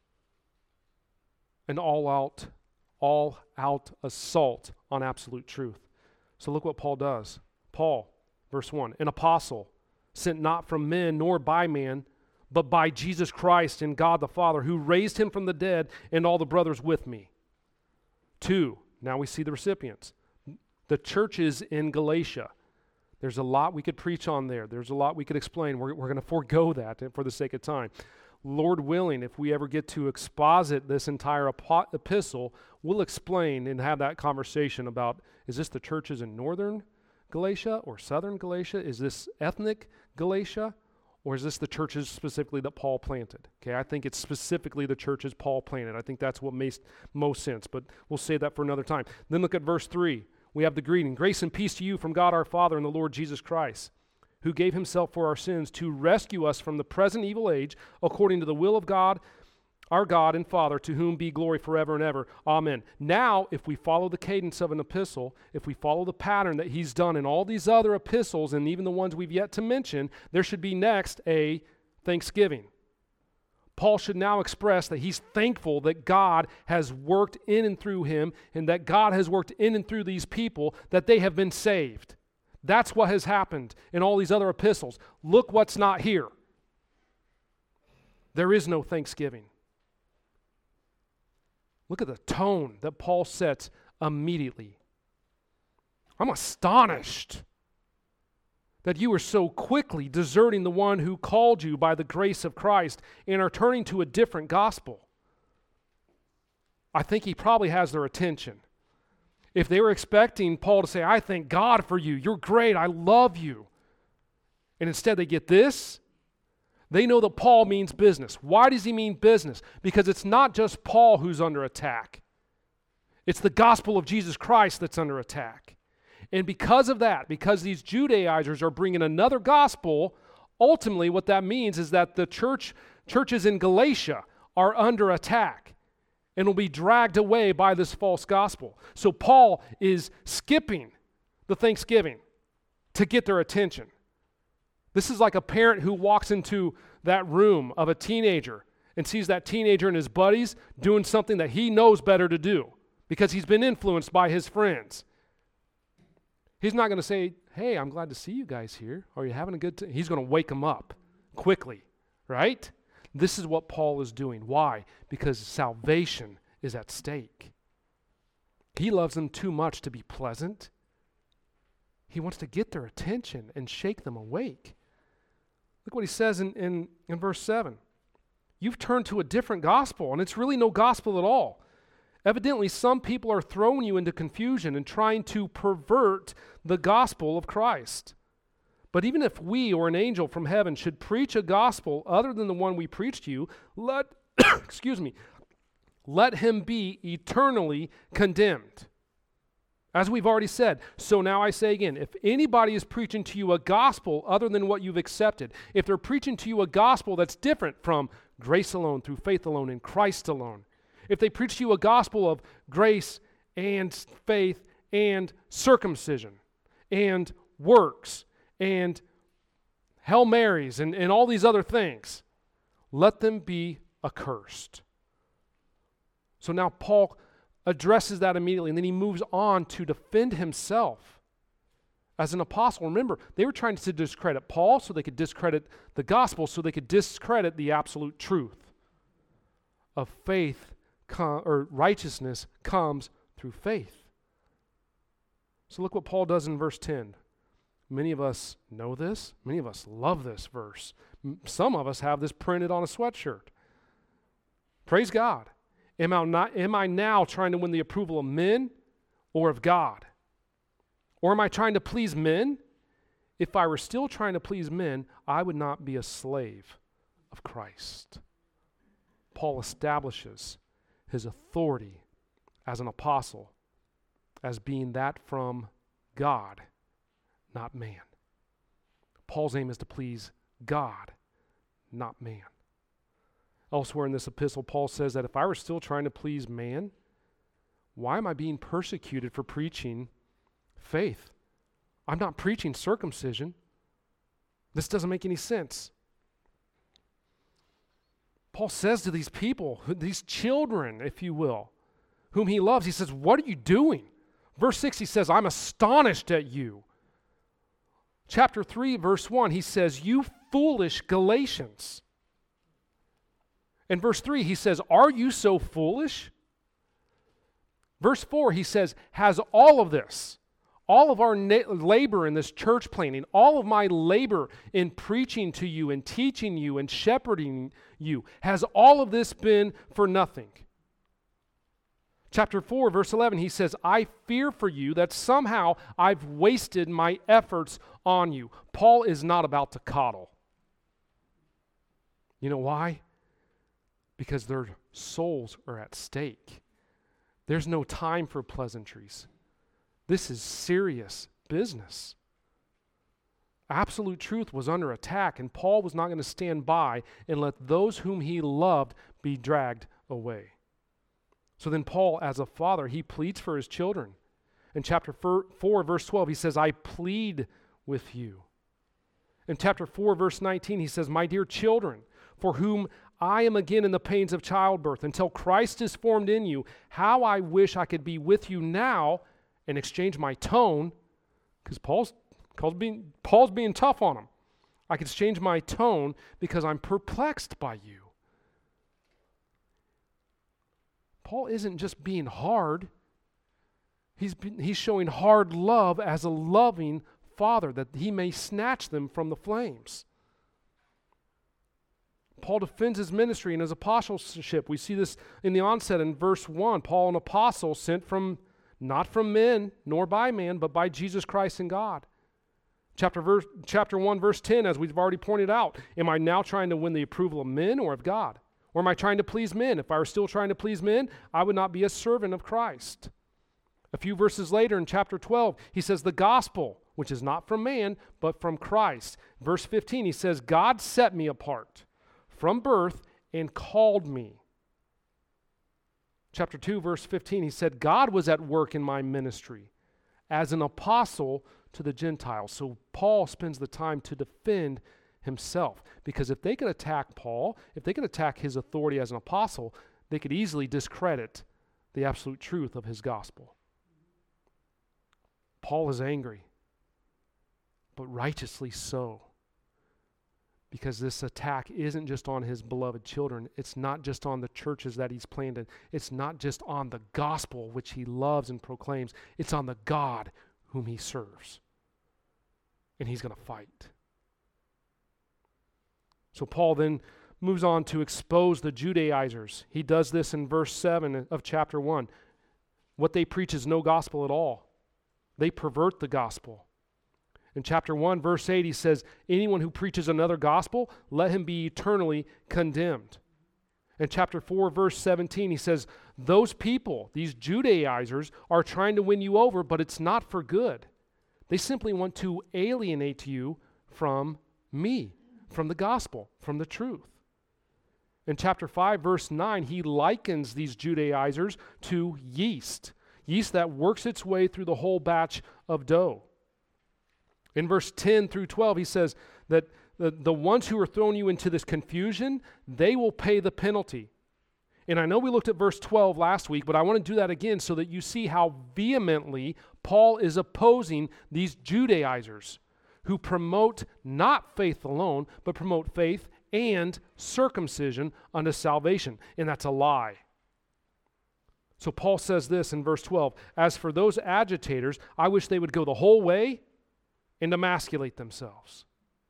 An all-out, all-out assault on absolute truth. So look what Paul does. Paul, verse one, an apostle, sent not from men nor by man, but by Jesus Christ and God the Father, who raised him from the dead, and all the brothers with me. Two, now we see the recipients. The churches in Galatia. There's a lot we could preach on there. There's a lot we could explain. We're, we're going to forego that for the sake of time. Lord willing, if we ever get to exposit this entire ep- epistle, we'll explain and have that conversation about, is this the churches in northern Galatia or southern Galatia? Is this ethnic Galatia? Or is this the churches specifically that Paul planted? Okay, I think it's specifically the churches Paul planted. I think that's what makes most sense, but we'll save that for another time. Then look at verse three. We have the greeting. Grace and peace to you from God our Father and the Lord Jesus Christ, who gave himself for our sins to rescue us from the present evil age, according to the will of God, our God and Father, to whom be glory forever and ever. Amen. Now, if we follow the cadence of an epistle, if we follow the pattern that he's done in all these other epistles, and even the ones we've yet to mention, there should be next a thanksgiving. Paul should now express that he's thankful that God has worked in and through him, and that God has worked in and through these people, that they have been saved. That's what has happened in all these other epistles. Look what's not here. There is no thanksgiving. Look at the tone that Paul sets immediately. I'm astonished that you are so quickly deserting the one who called you by the grace of Christ and are turning to a different gospel. I think he probably has their attention. If they were expecting Paul to say, I thank God for you, you're great, I love you, and instead they get this, they know that Paul means business. Why does he mean business? Because it's not just Paul who's under attack. It's the gospel of Jesus Christ that's under attack. And because of that, because these Judaizers are bringing another gospel, ultimately what that means is that the church churches in Galatia are under attack and will be dragged away by this false gospel. So Paul is skipping the Thanksgiving to get their attention. This is like a parent who walks into that room of a teenager and sees that teenager and his buddies doing something that he knows better to do because he's been influenced by his friends. He's not going to say, hey, I'm glad to see you guys here. Are you having a good time? He's going to wake them up quickly, right? This is what Paul is doing. Why? Because salvation is at stake. He loves them too much to be pleasant. He wants to get their attention and shake them awake. Look what he says in, in, in verse seven. You've turned to a different gospel, and it's really no gospel at all. Evidently, some people are throwing you into confusion and trying to pervert the gospel of Christ. But even if we or an angel from heaven should preach a gospel other than the one we preach to you, let, excuse me, let him be eternally condemned. As we've already said, so now I say again, if anybody is preaching to you a gospel other than what you've accepted, if they're preaching to you a gospel that's different from grace alone, through faith alone, in Christ alone, if they preach to you a gospel of grace and faith and circumcision and works and Hail Marys and, and all these other things, let them be accursed. So now Paul addresses that immediately, and then he moves on to defend himself as an apostle. Remember, they were trying to discredit Paul so they could discredit the gospel, so they could discredit the absolute truth of faith com- or righteousness comes through faith. So look what Paul does in verse ten. Many of us know this. Many of us love this verse. M- Some of us have this printed on a sweatshirt. Praise God. Am I, not, am I now trying to win the approval of men or of God? Or am I trying to please men? If I were still trying to please men, I would not be a slave of Christ. Paul establishes his authority as an apostle as being that from God, not man. Paul's aim is to please God, not man. Elsewhere in this epistle, Paul says that if I were still trying to please man, why am I being persecuted for preaching faith? I'm not preaching circumcision. This doesn't make any sense. Paul says to these people, these children, if you will, whom he loves, he says, what are you doing? Verse six, he says, I'm astonished at you. Chapter three, verse one, he says, you foolish Galatians. In verse three, he says, are you so foolish? Verse four, he says, has all of this, all of our na- labor in this church planting, all of my labor in preaching to you and teaching you and shepherding you, has all of this been for nothing? Chapter four, verse eleven, he says, I fear for you that somehow I've wasted my efforts on you. Paul is not about to coddle. You know why? Because their souls are at stake. There's no time for pleasantries. This is serious business. Absolute truth was under attack, and Paul was not going to stand by and let those whom he loved be dragged away. So then Paul, as a father, he pleads for his children. In chapter four, verse twelve, he says, I plead with you. In chapter four, verse nineteen, he says, my dear children, for whom I am again in the pains of childbirth, until Christ is formed in you, how I wish I could be with you now and exchange my tone, because Paul's, Paul's, being, Paul's being tough on him. I could exchange my tone because I'm perplexed by you. Paul isn't just being hard. He's, been, he's showing hard love as a loving father, that he may snatch them from the flames. Paul defends his ministry and his apostleship. We see this in the onset in verse one. Paul, an apostle, sent from, not from men, nor by man, but by Jesus Christ and God. Chapter, verse, chapter one, verse ten, as we've already pointed out, am I now trying to win the approval of men or of God? Or am I trying to please men? If I were still trying to please men, I would not be a servant of Christ. A few verses later in chapter twelve, he says, the gospel, which is not from man, but from Christ. Verse fifteen, he says, God set me apart from birth and called me. Chapter two, verse fifteen, he said, God was at work in my ministry as an apostle to the Gentiles. So Paul spends the time to defend himself, because if they could attack Paul, if they could attack his authority as an apostle, they could easily discredit the absolute truth of his gospel. Paul is angry, but righteously so, because this attack isn't just on his beloved children. It's not just on the churches that he's planted. It's not just on the gospel which he loves and proclaims. It's on the God whom he serves. And he's going to fight. So Paul then moves on to expose the Judaizers. He does this in verse seven of chapter one. What they preach is no gospel at all. They pervert the gospel. In chapter one, verse eight, he says, anyone who preaches another gospel, let him be eternally condemned. In chapter four, verse seventeen, he says, those people, these Judaizers, are trying to win you over, but it's not for good. They simply want to alienate you from me, from the gospel, from the truth. In chapter five, verse nine, he likens these Judaizers to yeast. yeast that works its way through the whole batch of dough. In verse ten through twelve, he says that the, the ones who are throwing you into this confusion, they will pay the penalty. And I know we looked at verse twelve last week, but I want to do that again so that you see how vehemently Paul is opposing these Judaizers who promote not faith alone, but promote faith and circumcision unto salvation. And that's a lie. So Paul says this in verse twelve, as for those agitators, I wish they would go the whole way and emasculate themselves.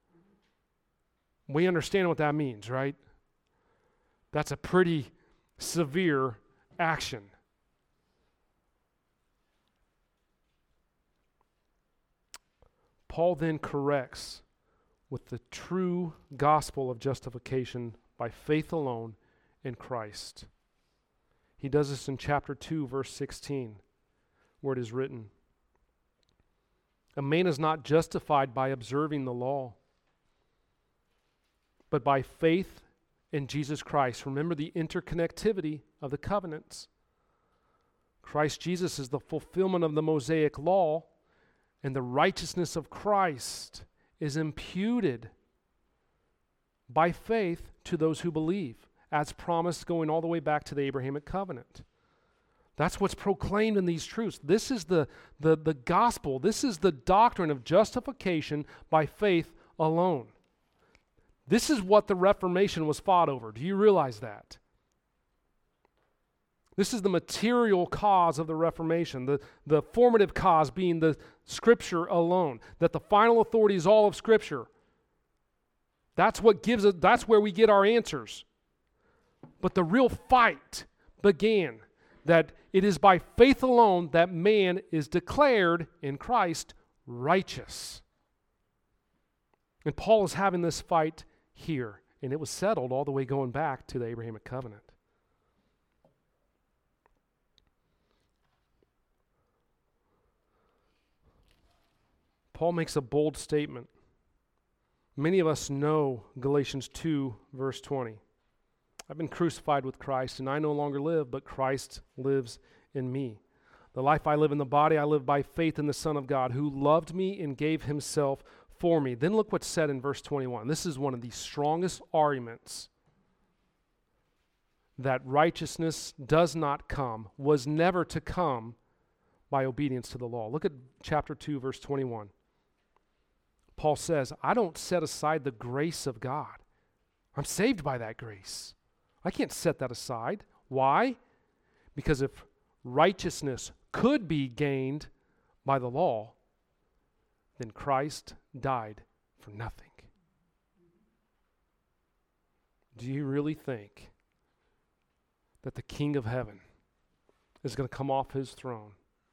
We understand what that means, right? That's a pretty severe action. Paul then corrects with the true gospel of justification by faith alone in Christ. He does this in chapter two, verse sixteen, where it is written, a man is not justified by observing the law, but by faith in Jesus Christ. Remember the interconnectivity of the covenants. Christ Jesus is the fulfillment of the Mosaic law, and the righteousness of Christ is imputed by faith to those who believe, as promised going all the way back to the Abrahamic covenant. That's what's proclaimed in these truths. This is the, the, the gospel. This is the doctrine of justification by faith alone. This is what the Reformation was fought over. Do you realize that? This is the material cause of the Reformation, the, the formative cause being the Scripture alone, that the final authority is all of Scripture. That's what gives us, that's where we get our answers. But the real fight began that it is by faith alone that man is declared in Christ righteous. And Paul is having this fight here, and it was settled all the way going back to the Abrahamic covenant. Paul makes a bold statement. Many of us know Galatians two, verse twenty. I've been crucified with Christ, and I no longer live, but Christ lives in me. The life I live in the body, I live by faith in the Son of God, who loved me and gave himself for me. Then look what's said in verse twenty-one. This is one of the strongest arguments that righteousness does not come, was never to come by obedience to the law. Look at chapter two, verse twenty-one. Paul says, I don't set aside the grace of God. I'm saved by that grace. I can't set that aside. Why? Because if righteousness could be gained by the law, then Christ died for nothing. Do you really think that the King of Heaven is going to come off his throne,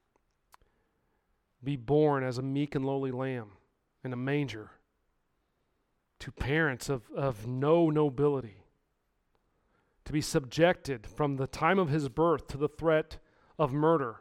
be born as a meek and lowly lamb in a manger to parents of, of no nobility, to be subjected from the time of his birth to the threat of murder,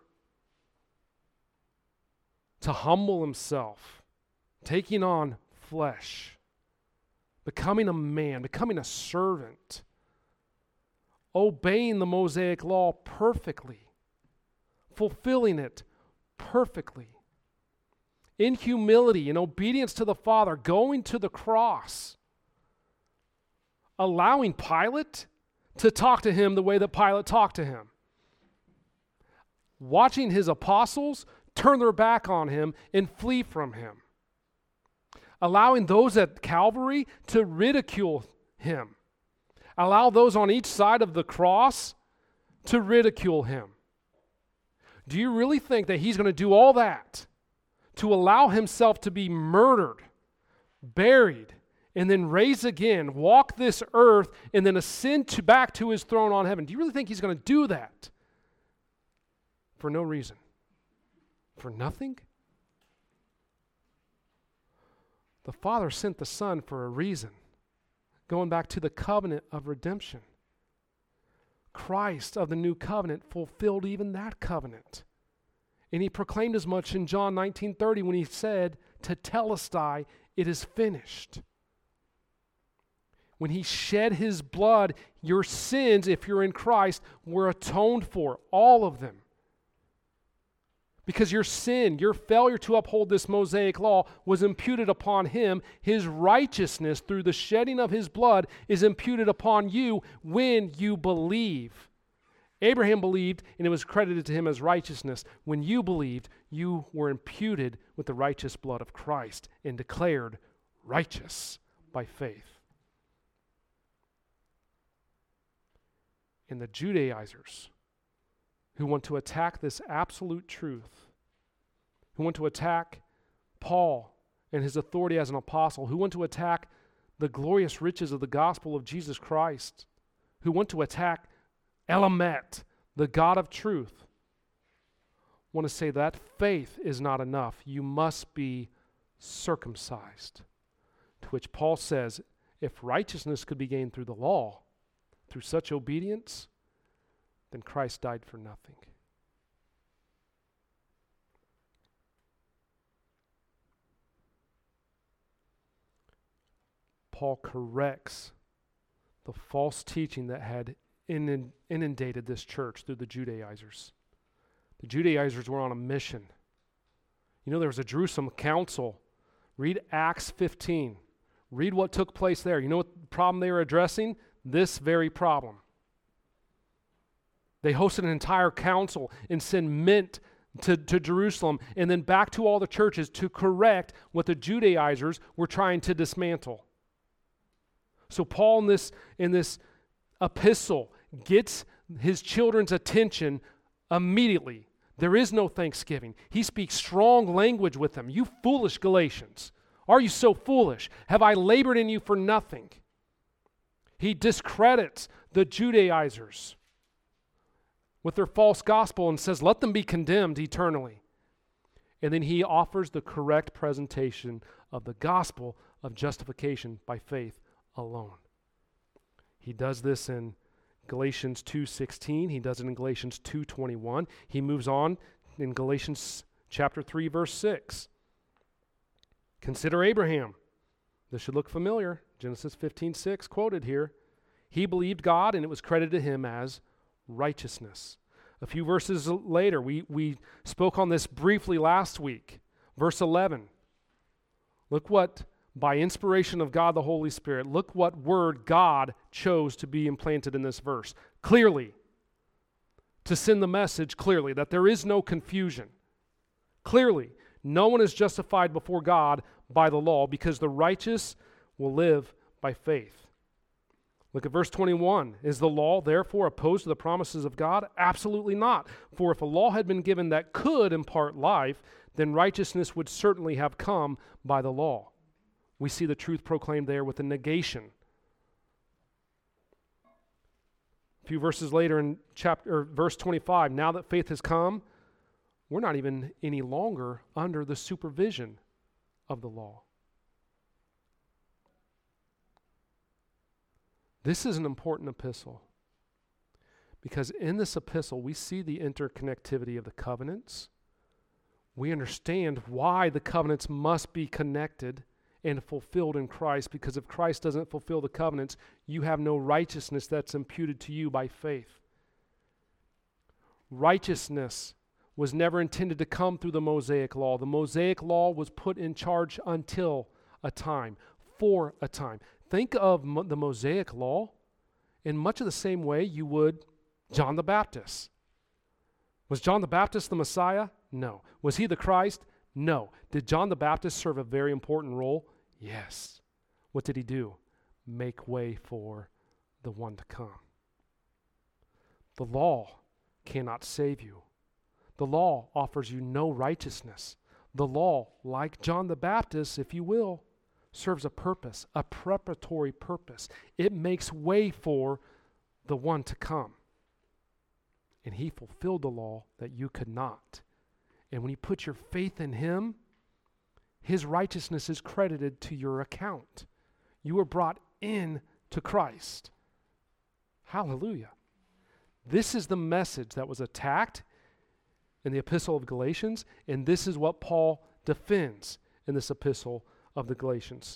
to humble himself, taking on flesh, becoming a man, becoming a servant, obeying the Mosaic law perfectly, fulfilling it perfectly, in humility, in obedience to the Father, going to the cross, allowing Pilate to talk to him the way that Pilate talked to him, watching his apostles turn their back on him and flee from him, allowing those at Calvary to ridicule him, allow those on each side of the cross to ridicule him. Do you really think that he's going to do all that to allow himself to be murdered, buried, and then raise again, walk this earth, and then ascend to back to his throne on heaven? Do you really think he's going to do that for no reason? For nothing? The Father sent the Son for a reason, going back to the covenant of redemption. Christ of the new covenant fulfilled even that covenant. And he proclaimed as much in John nineteen thirty when he said, "Tetelestai, it is finished." When he shed his blood, your sins, if you're in Christ, were atoned for, all of them. Because your sin, your failure to uphold this Mosaic law was imputed upon him. His righteousness through the shedding of his blood is imputed upon you when you believe. Abraham believed, and it was credited to him as righteousness. When you believed, you were imputed with the righteous blood of Christ and declared righteous by faith. And the Judaizers, who want to attack this absolute truth, who want to attack Paul and his authority as an apostle, who want to attack the glorious riches of the gospel of Jesus Christ, who want to attack Elamet, the God of truth, want to say that faith is not enough. You must be circumcised. To which Paul says, if righteousness could be gained through the law, through such obedience, then Christ died for nothing. Paul corrects the false teaching that had inundated this church through the Judaizers. The Judaizers were on a mission. You know, there was a Jerusalem council. Read Acts fifteen. Read what took place there. You know what problem they were addressing? This very problem. They hosted an entire council and sent mint to, to Jerusalem and then back to all the churches to correct what the Judaizers were trying to dismantle. So Paul in this, in this epistle gets his children's attention immediately. There is no thanksgiving. He speaks strong language with them. You foolish Galatians, are you so foolish? Have I labored in you for nothing? He discredits the Judaizers with their false gospel and says, let them be condemned eternally. And then he offers the correct presentation of the gospel of justification by faith alone. He does this in Galatians two sixteen. He does it in Galatians two twenty-one. He moves on in Galatians chapter three, verse six. Consider Abraham. This should look familiar. Genesis fifteen six quoted here. He believed God, and it was credited to him as righteousness. A few verses later, we, we spoke on this briefly last week. Verse eleven. Look what, by inspiration of God the Holy Spirit, look what word God chose to be implanted in this verse. Clearly, to send the message clearly, that there is no confusion. Clearly, no one is justified before God by the law, because the righteous will live by faith. Look at verse twenty-one. Is the law therefore opposed to the promises of God? Absolutely not. For if a law had been given that could impart life, then righteousness would certainly have come by the law. We see the truth proclaimed there with a negation. A few verses later in chapter or verse twenty-five, now that faith has come, we're not even any longer under the supervision of the law. This is an important epistle because in this epistle we see the interconnectivity of the covenants. We understand why the covenants must be connected and fulfilled in Christ, because if Christ doesn't fulfill the covenants, you have no righteousness that's imputed to you by faith. Righteousness was never intended to come through the Mosaic law. The Mosaic law was put in charge until a time, for a time. Think of mo- the Mosaic law in much of the same way you would John the Baptist. Was John the Baptist the Messiah? No. Was he the Christ? No. Did John the Baptist serve a very important role? Yes. What did he do? Make way for the one to come. The law cannot save you. The law offers you no righteousness. The law, like John the Baptist, if you will, serves a purpose, a preparatory purpose. It makes way for the one to come. And he fulfilled the law that you could not. And when you put your faith in him, his righteousness is credited to your account. You are brought in to Christ. Hallelujah. This is the message that was attacked in the epistle of Galatians, and this is what Paul defends in this epistle of the Galatians.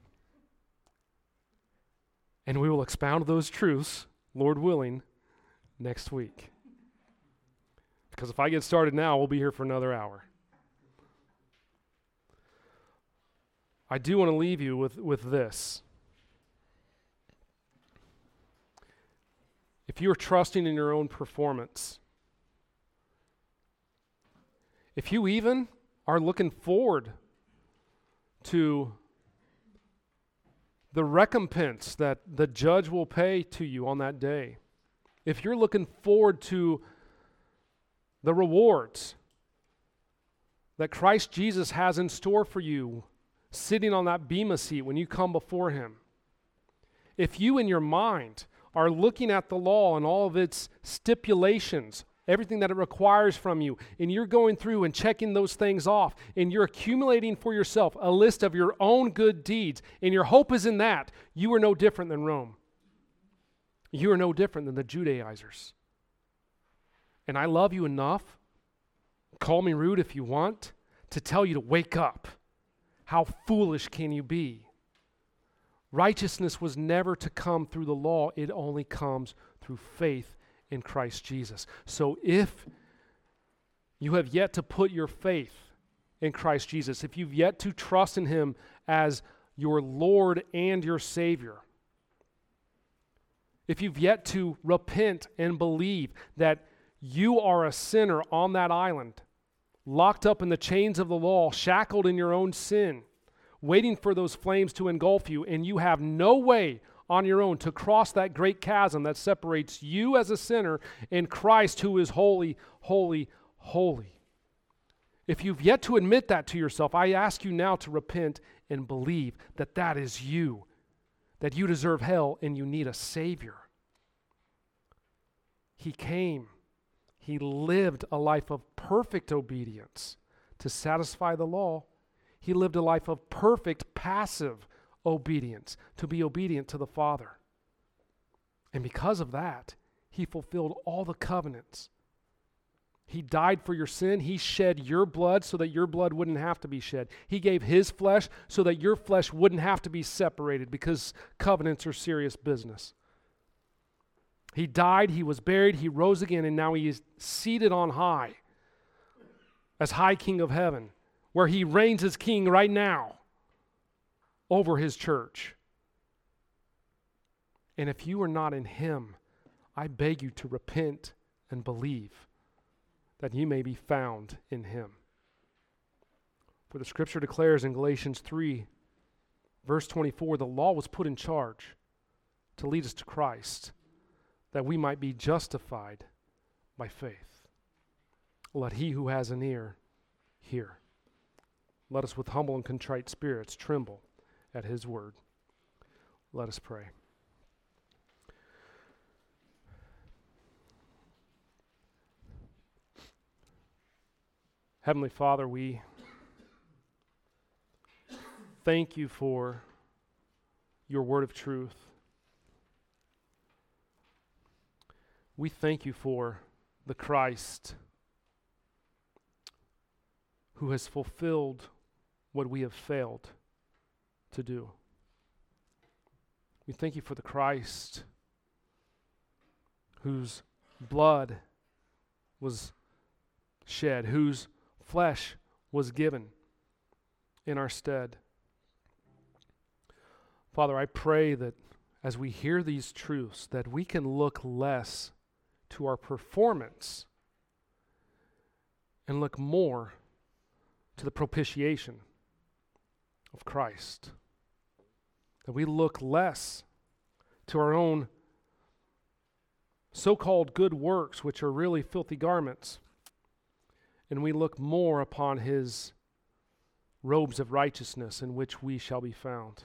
And we will expound those truths, Lord willing, next week. Because if I get started now, we'll be here for another hour. I do want to leave you with, with this. If you are trusting in your own performance, if you even are looking forward to the recompense that the judge will pay to you on that day, if you're looking forward to the rewards that Christ Jesus has in store for you sitting on that bema seat when you come before him, if you in your mind are looking at the law and all of its stipulations, everything that it requires from you, and you're going through and checking those things off, and you're accumulating for yourself a list of your own good deeds, and your hope is in that, you are no different than Rome. You are no different than the Judaizers. And I love you enough, call me rude if you want, to tell you to wake up. How foolish can you be? Righteousness was never to come through the law. It only comes through faith in Christ Jesus. So if you have yet to put your faith in Christ Jesus, if you've yet to trust in him as your Lord and your Savior, if you've yet to repent and believe that you are a sinner on that island, locked up in the chains of the law, shackled in your own sin, waiting for those flames to engulf you, and you have no way on your own to cross that great chasm that separates you as a sinner and Christ who is holy, holy, holy. If you've yet to admit that to yourself, I ask you now to repent and believe that that is you, that you deserve hell and you need a Savior. He came. He lived a life of perfect obedience to satisfy the law. He lived a life of perfect passive obedience to be obedient to the Father. And because of that, he fulfilled all the covenants. He died for your sin. He shed your blood so that your blood wouldn't have to be shed. He gave his flesh so that your flesh wouldn't have to be separated, because covenants are serious business. He died, he was buried, he rose again, and now he is seated on high as High King of heaven, where he reigns as king right now over his church. And if you are not in him, I beg you to repent and believe that you may be found in him. For the scripture declares in Galatians three, verse twenty-four, the law was put in charge to lead us to Christ, that we might be justified by faith. Let he who has an ear hear. Let us with humble and contrite spirits tremble at his word. Let us pray. Heavenly Father, we thank you for your word of truth. We thank you for the Christ who has fulfilled what we have failed to do. We thank you for the Christ whose blood was shed, whose flesh was given in our stead. Father, I pray that as we hear these truths, that we can look less to our performance and look more to the propitiation of Christ. That we look less to our own so-called good works, which are really filthy garments, and we look more upon his robes of righteousness in which we shall be found.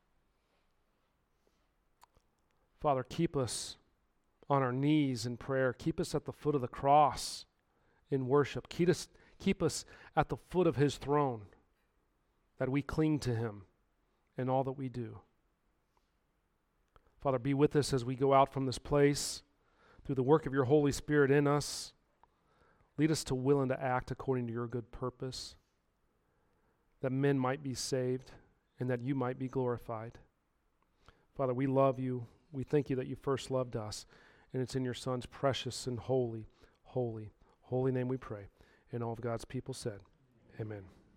Father, keep us on our knees in prayer. Keep us at the foot of the cross in worship. Keep us, keep us at the foot of his throne, that we cling to him in all that we do. Father, be with us as we go out from this place through the work of your Holy Spirit in us. Lead us to will and to act according to your good purpose, that men might be saved and that you might be glorified. Father, we love you. We thank you that you first loved us. And it's in your Son's precious and holy, holy, holy name we pray. And all of God's people said, amen.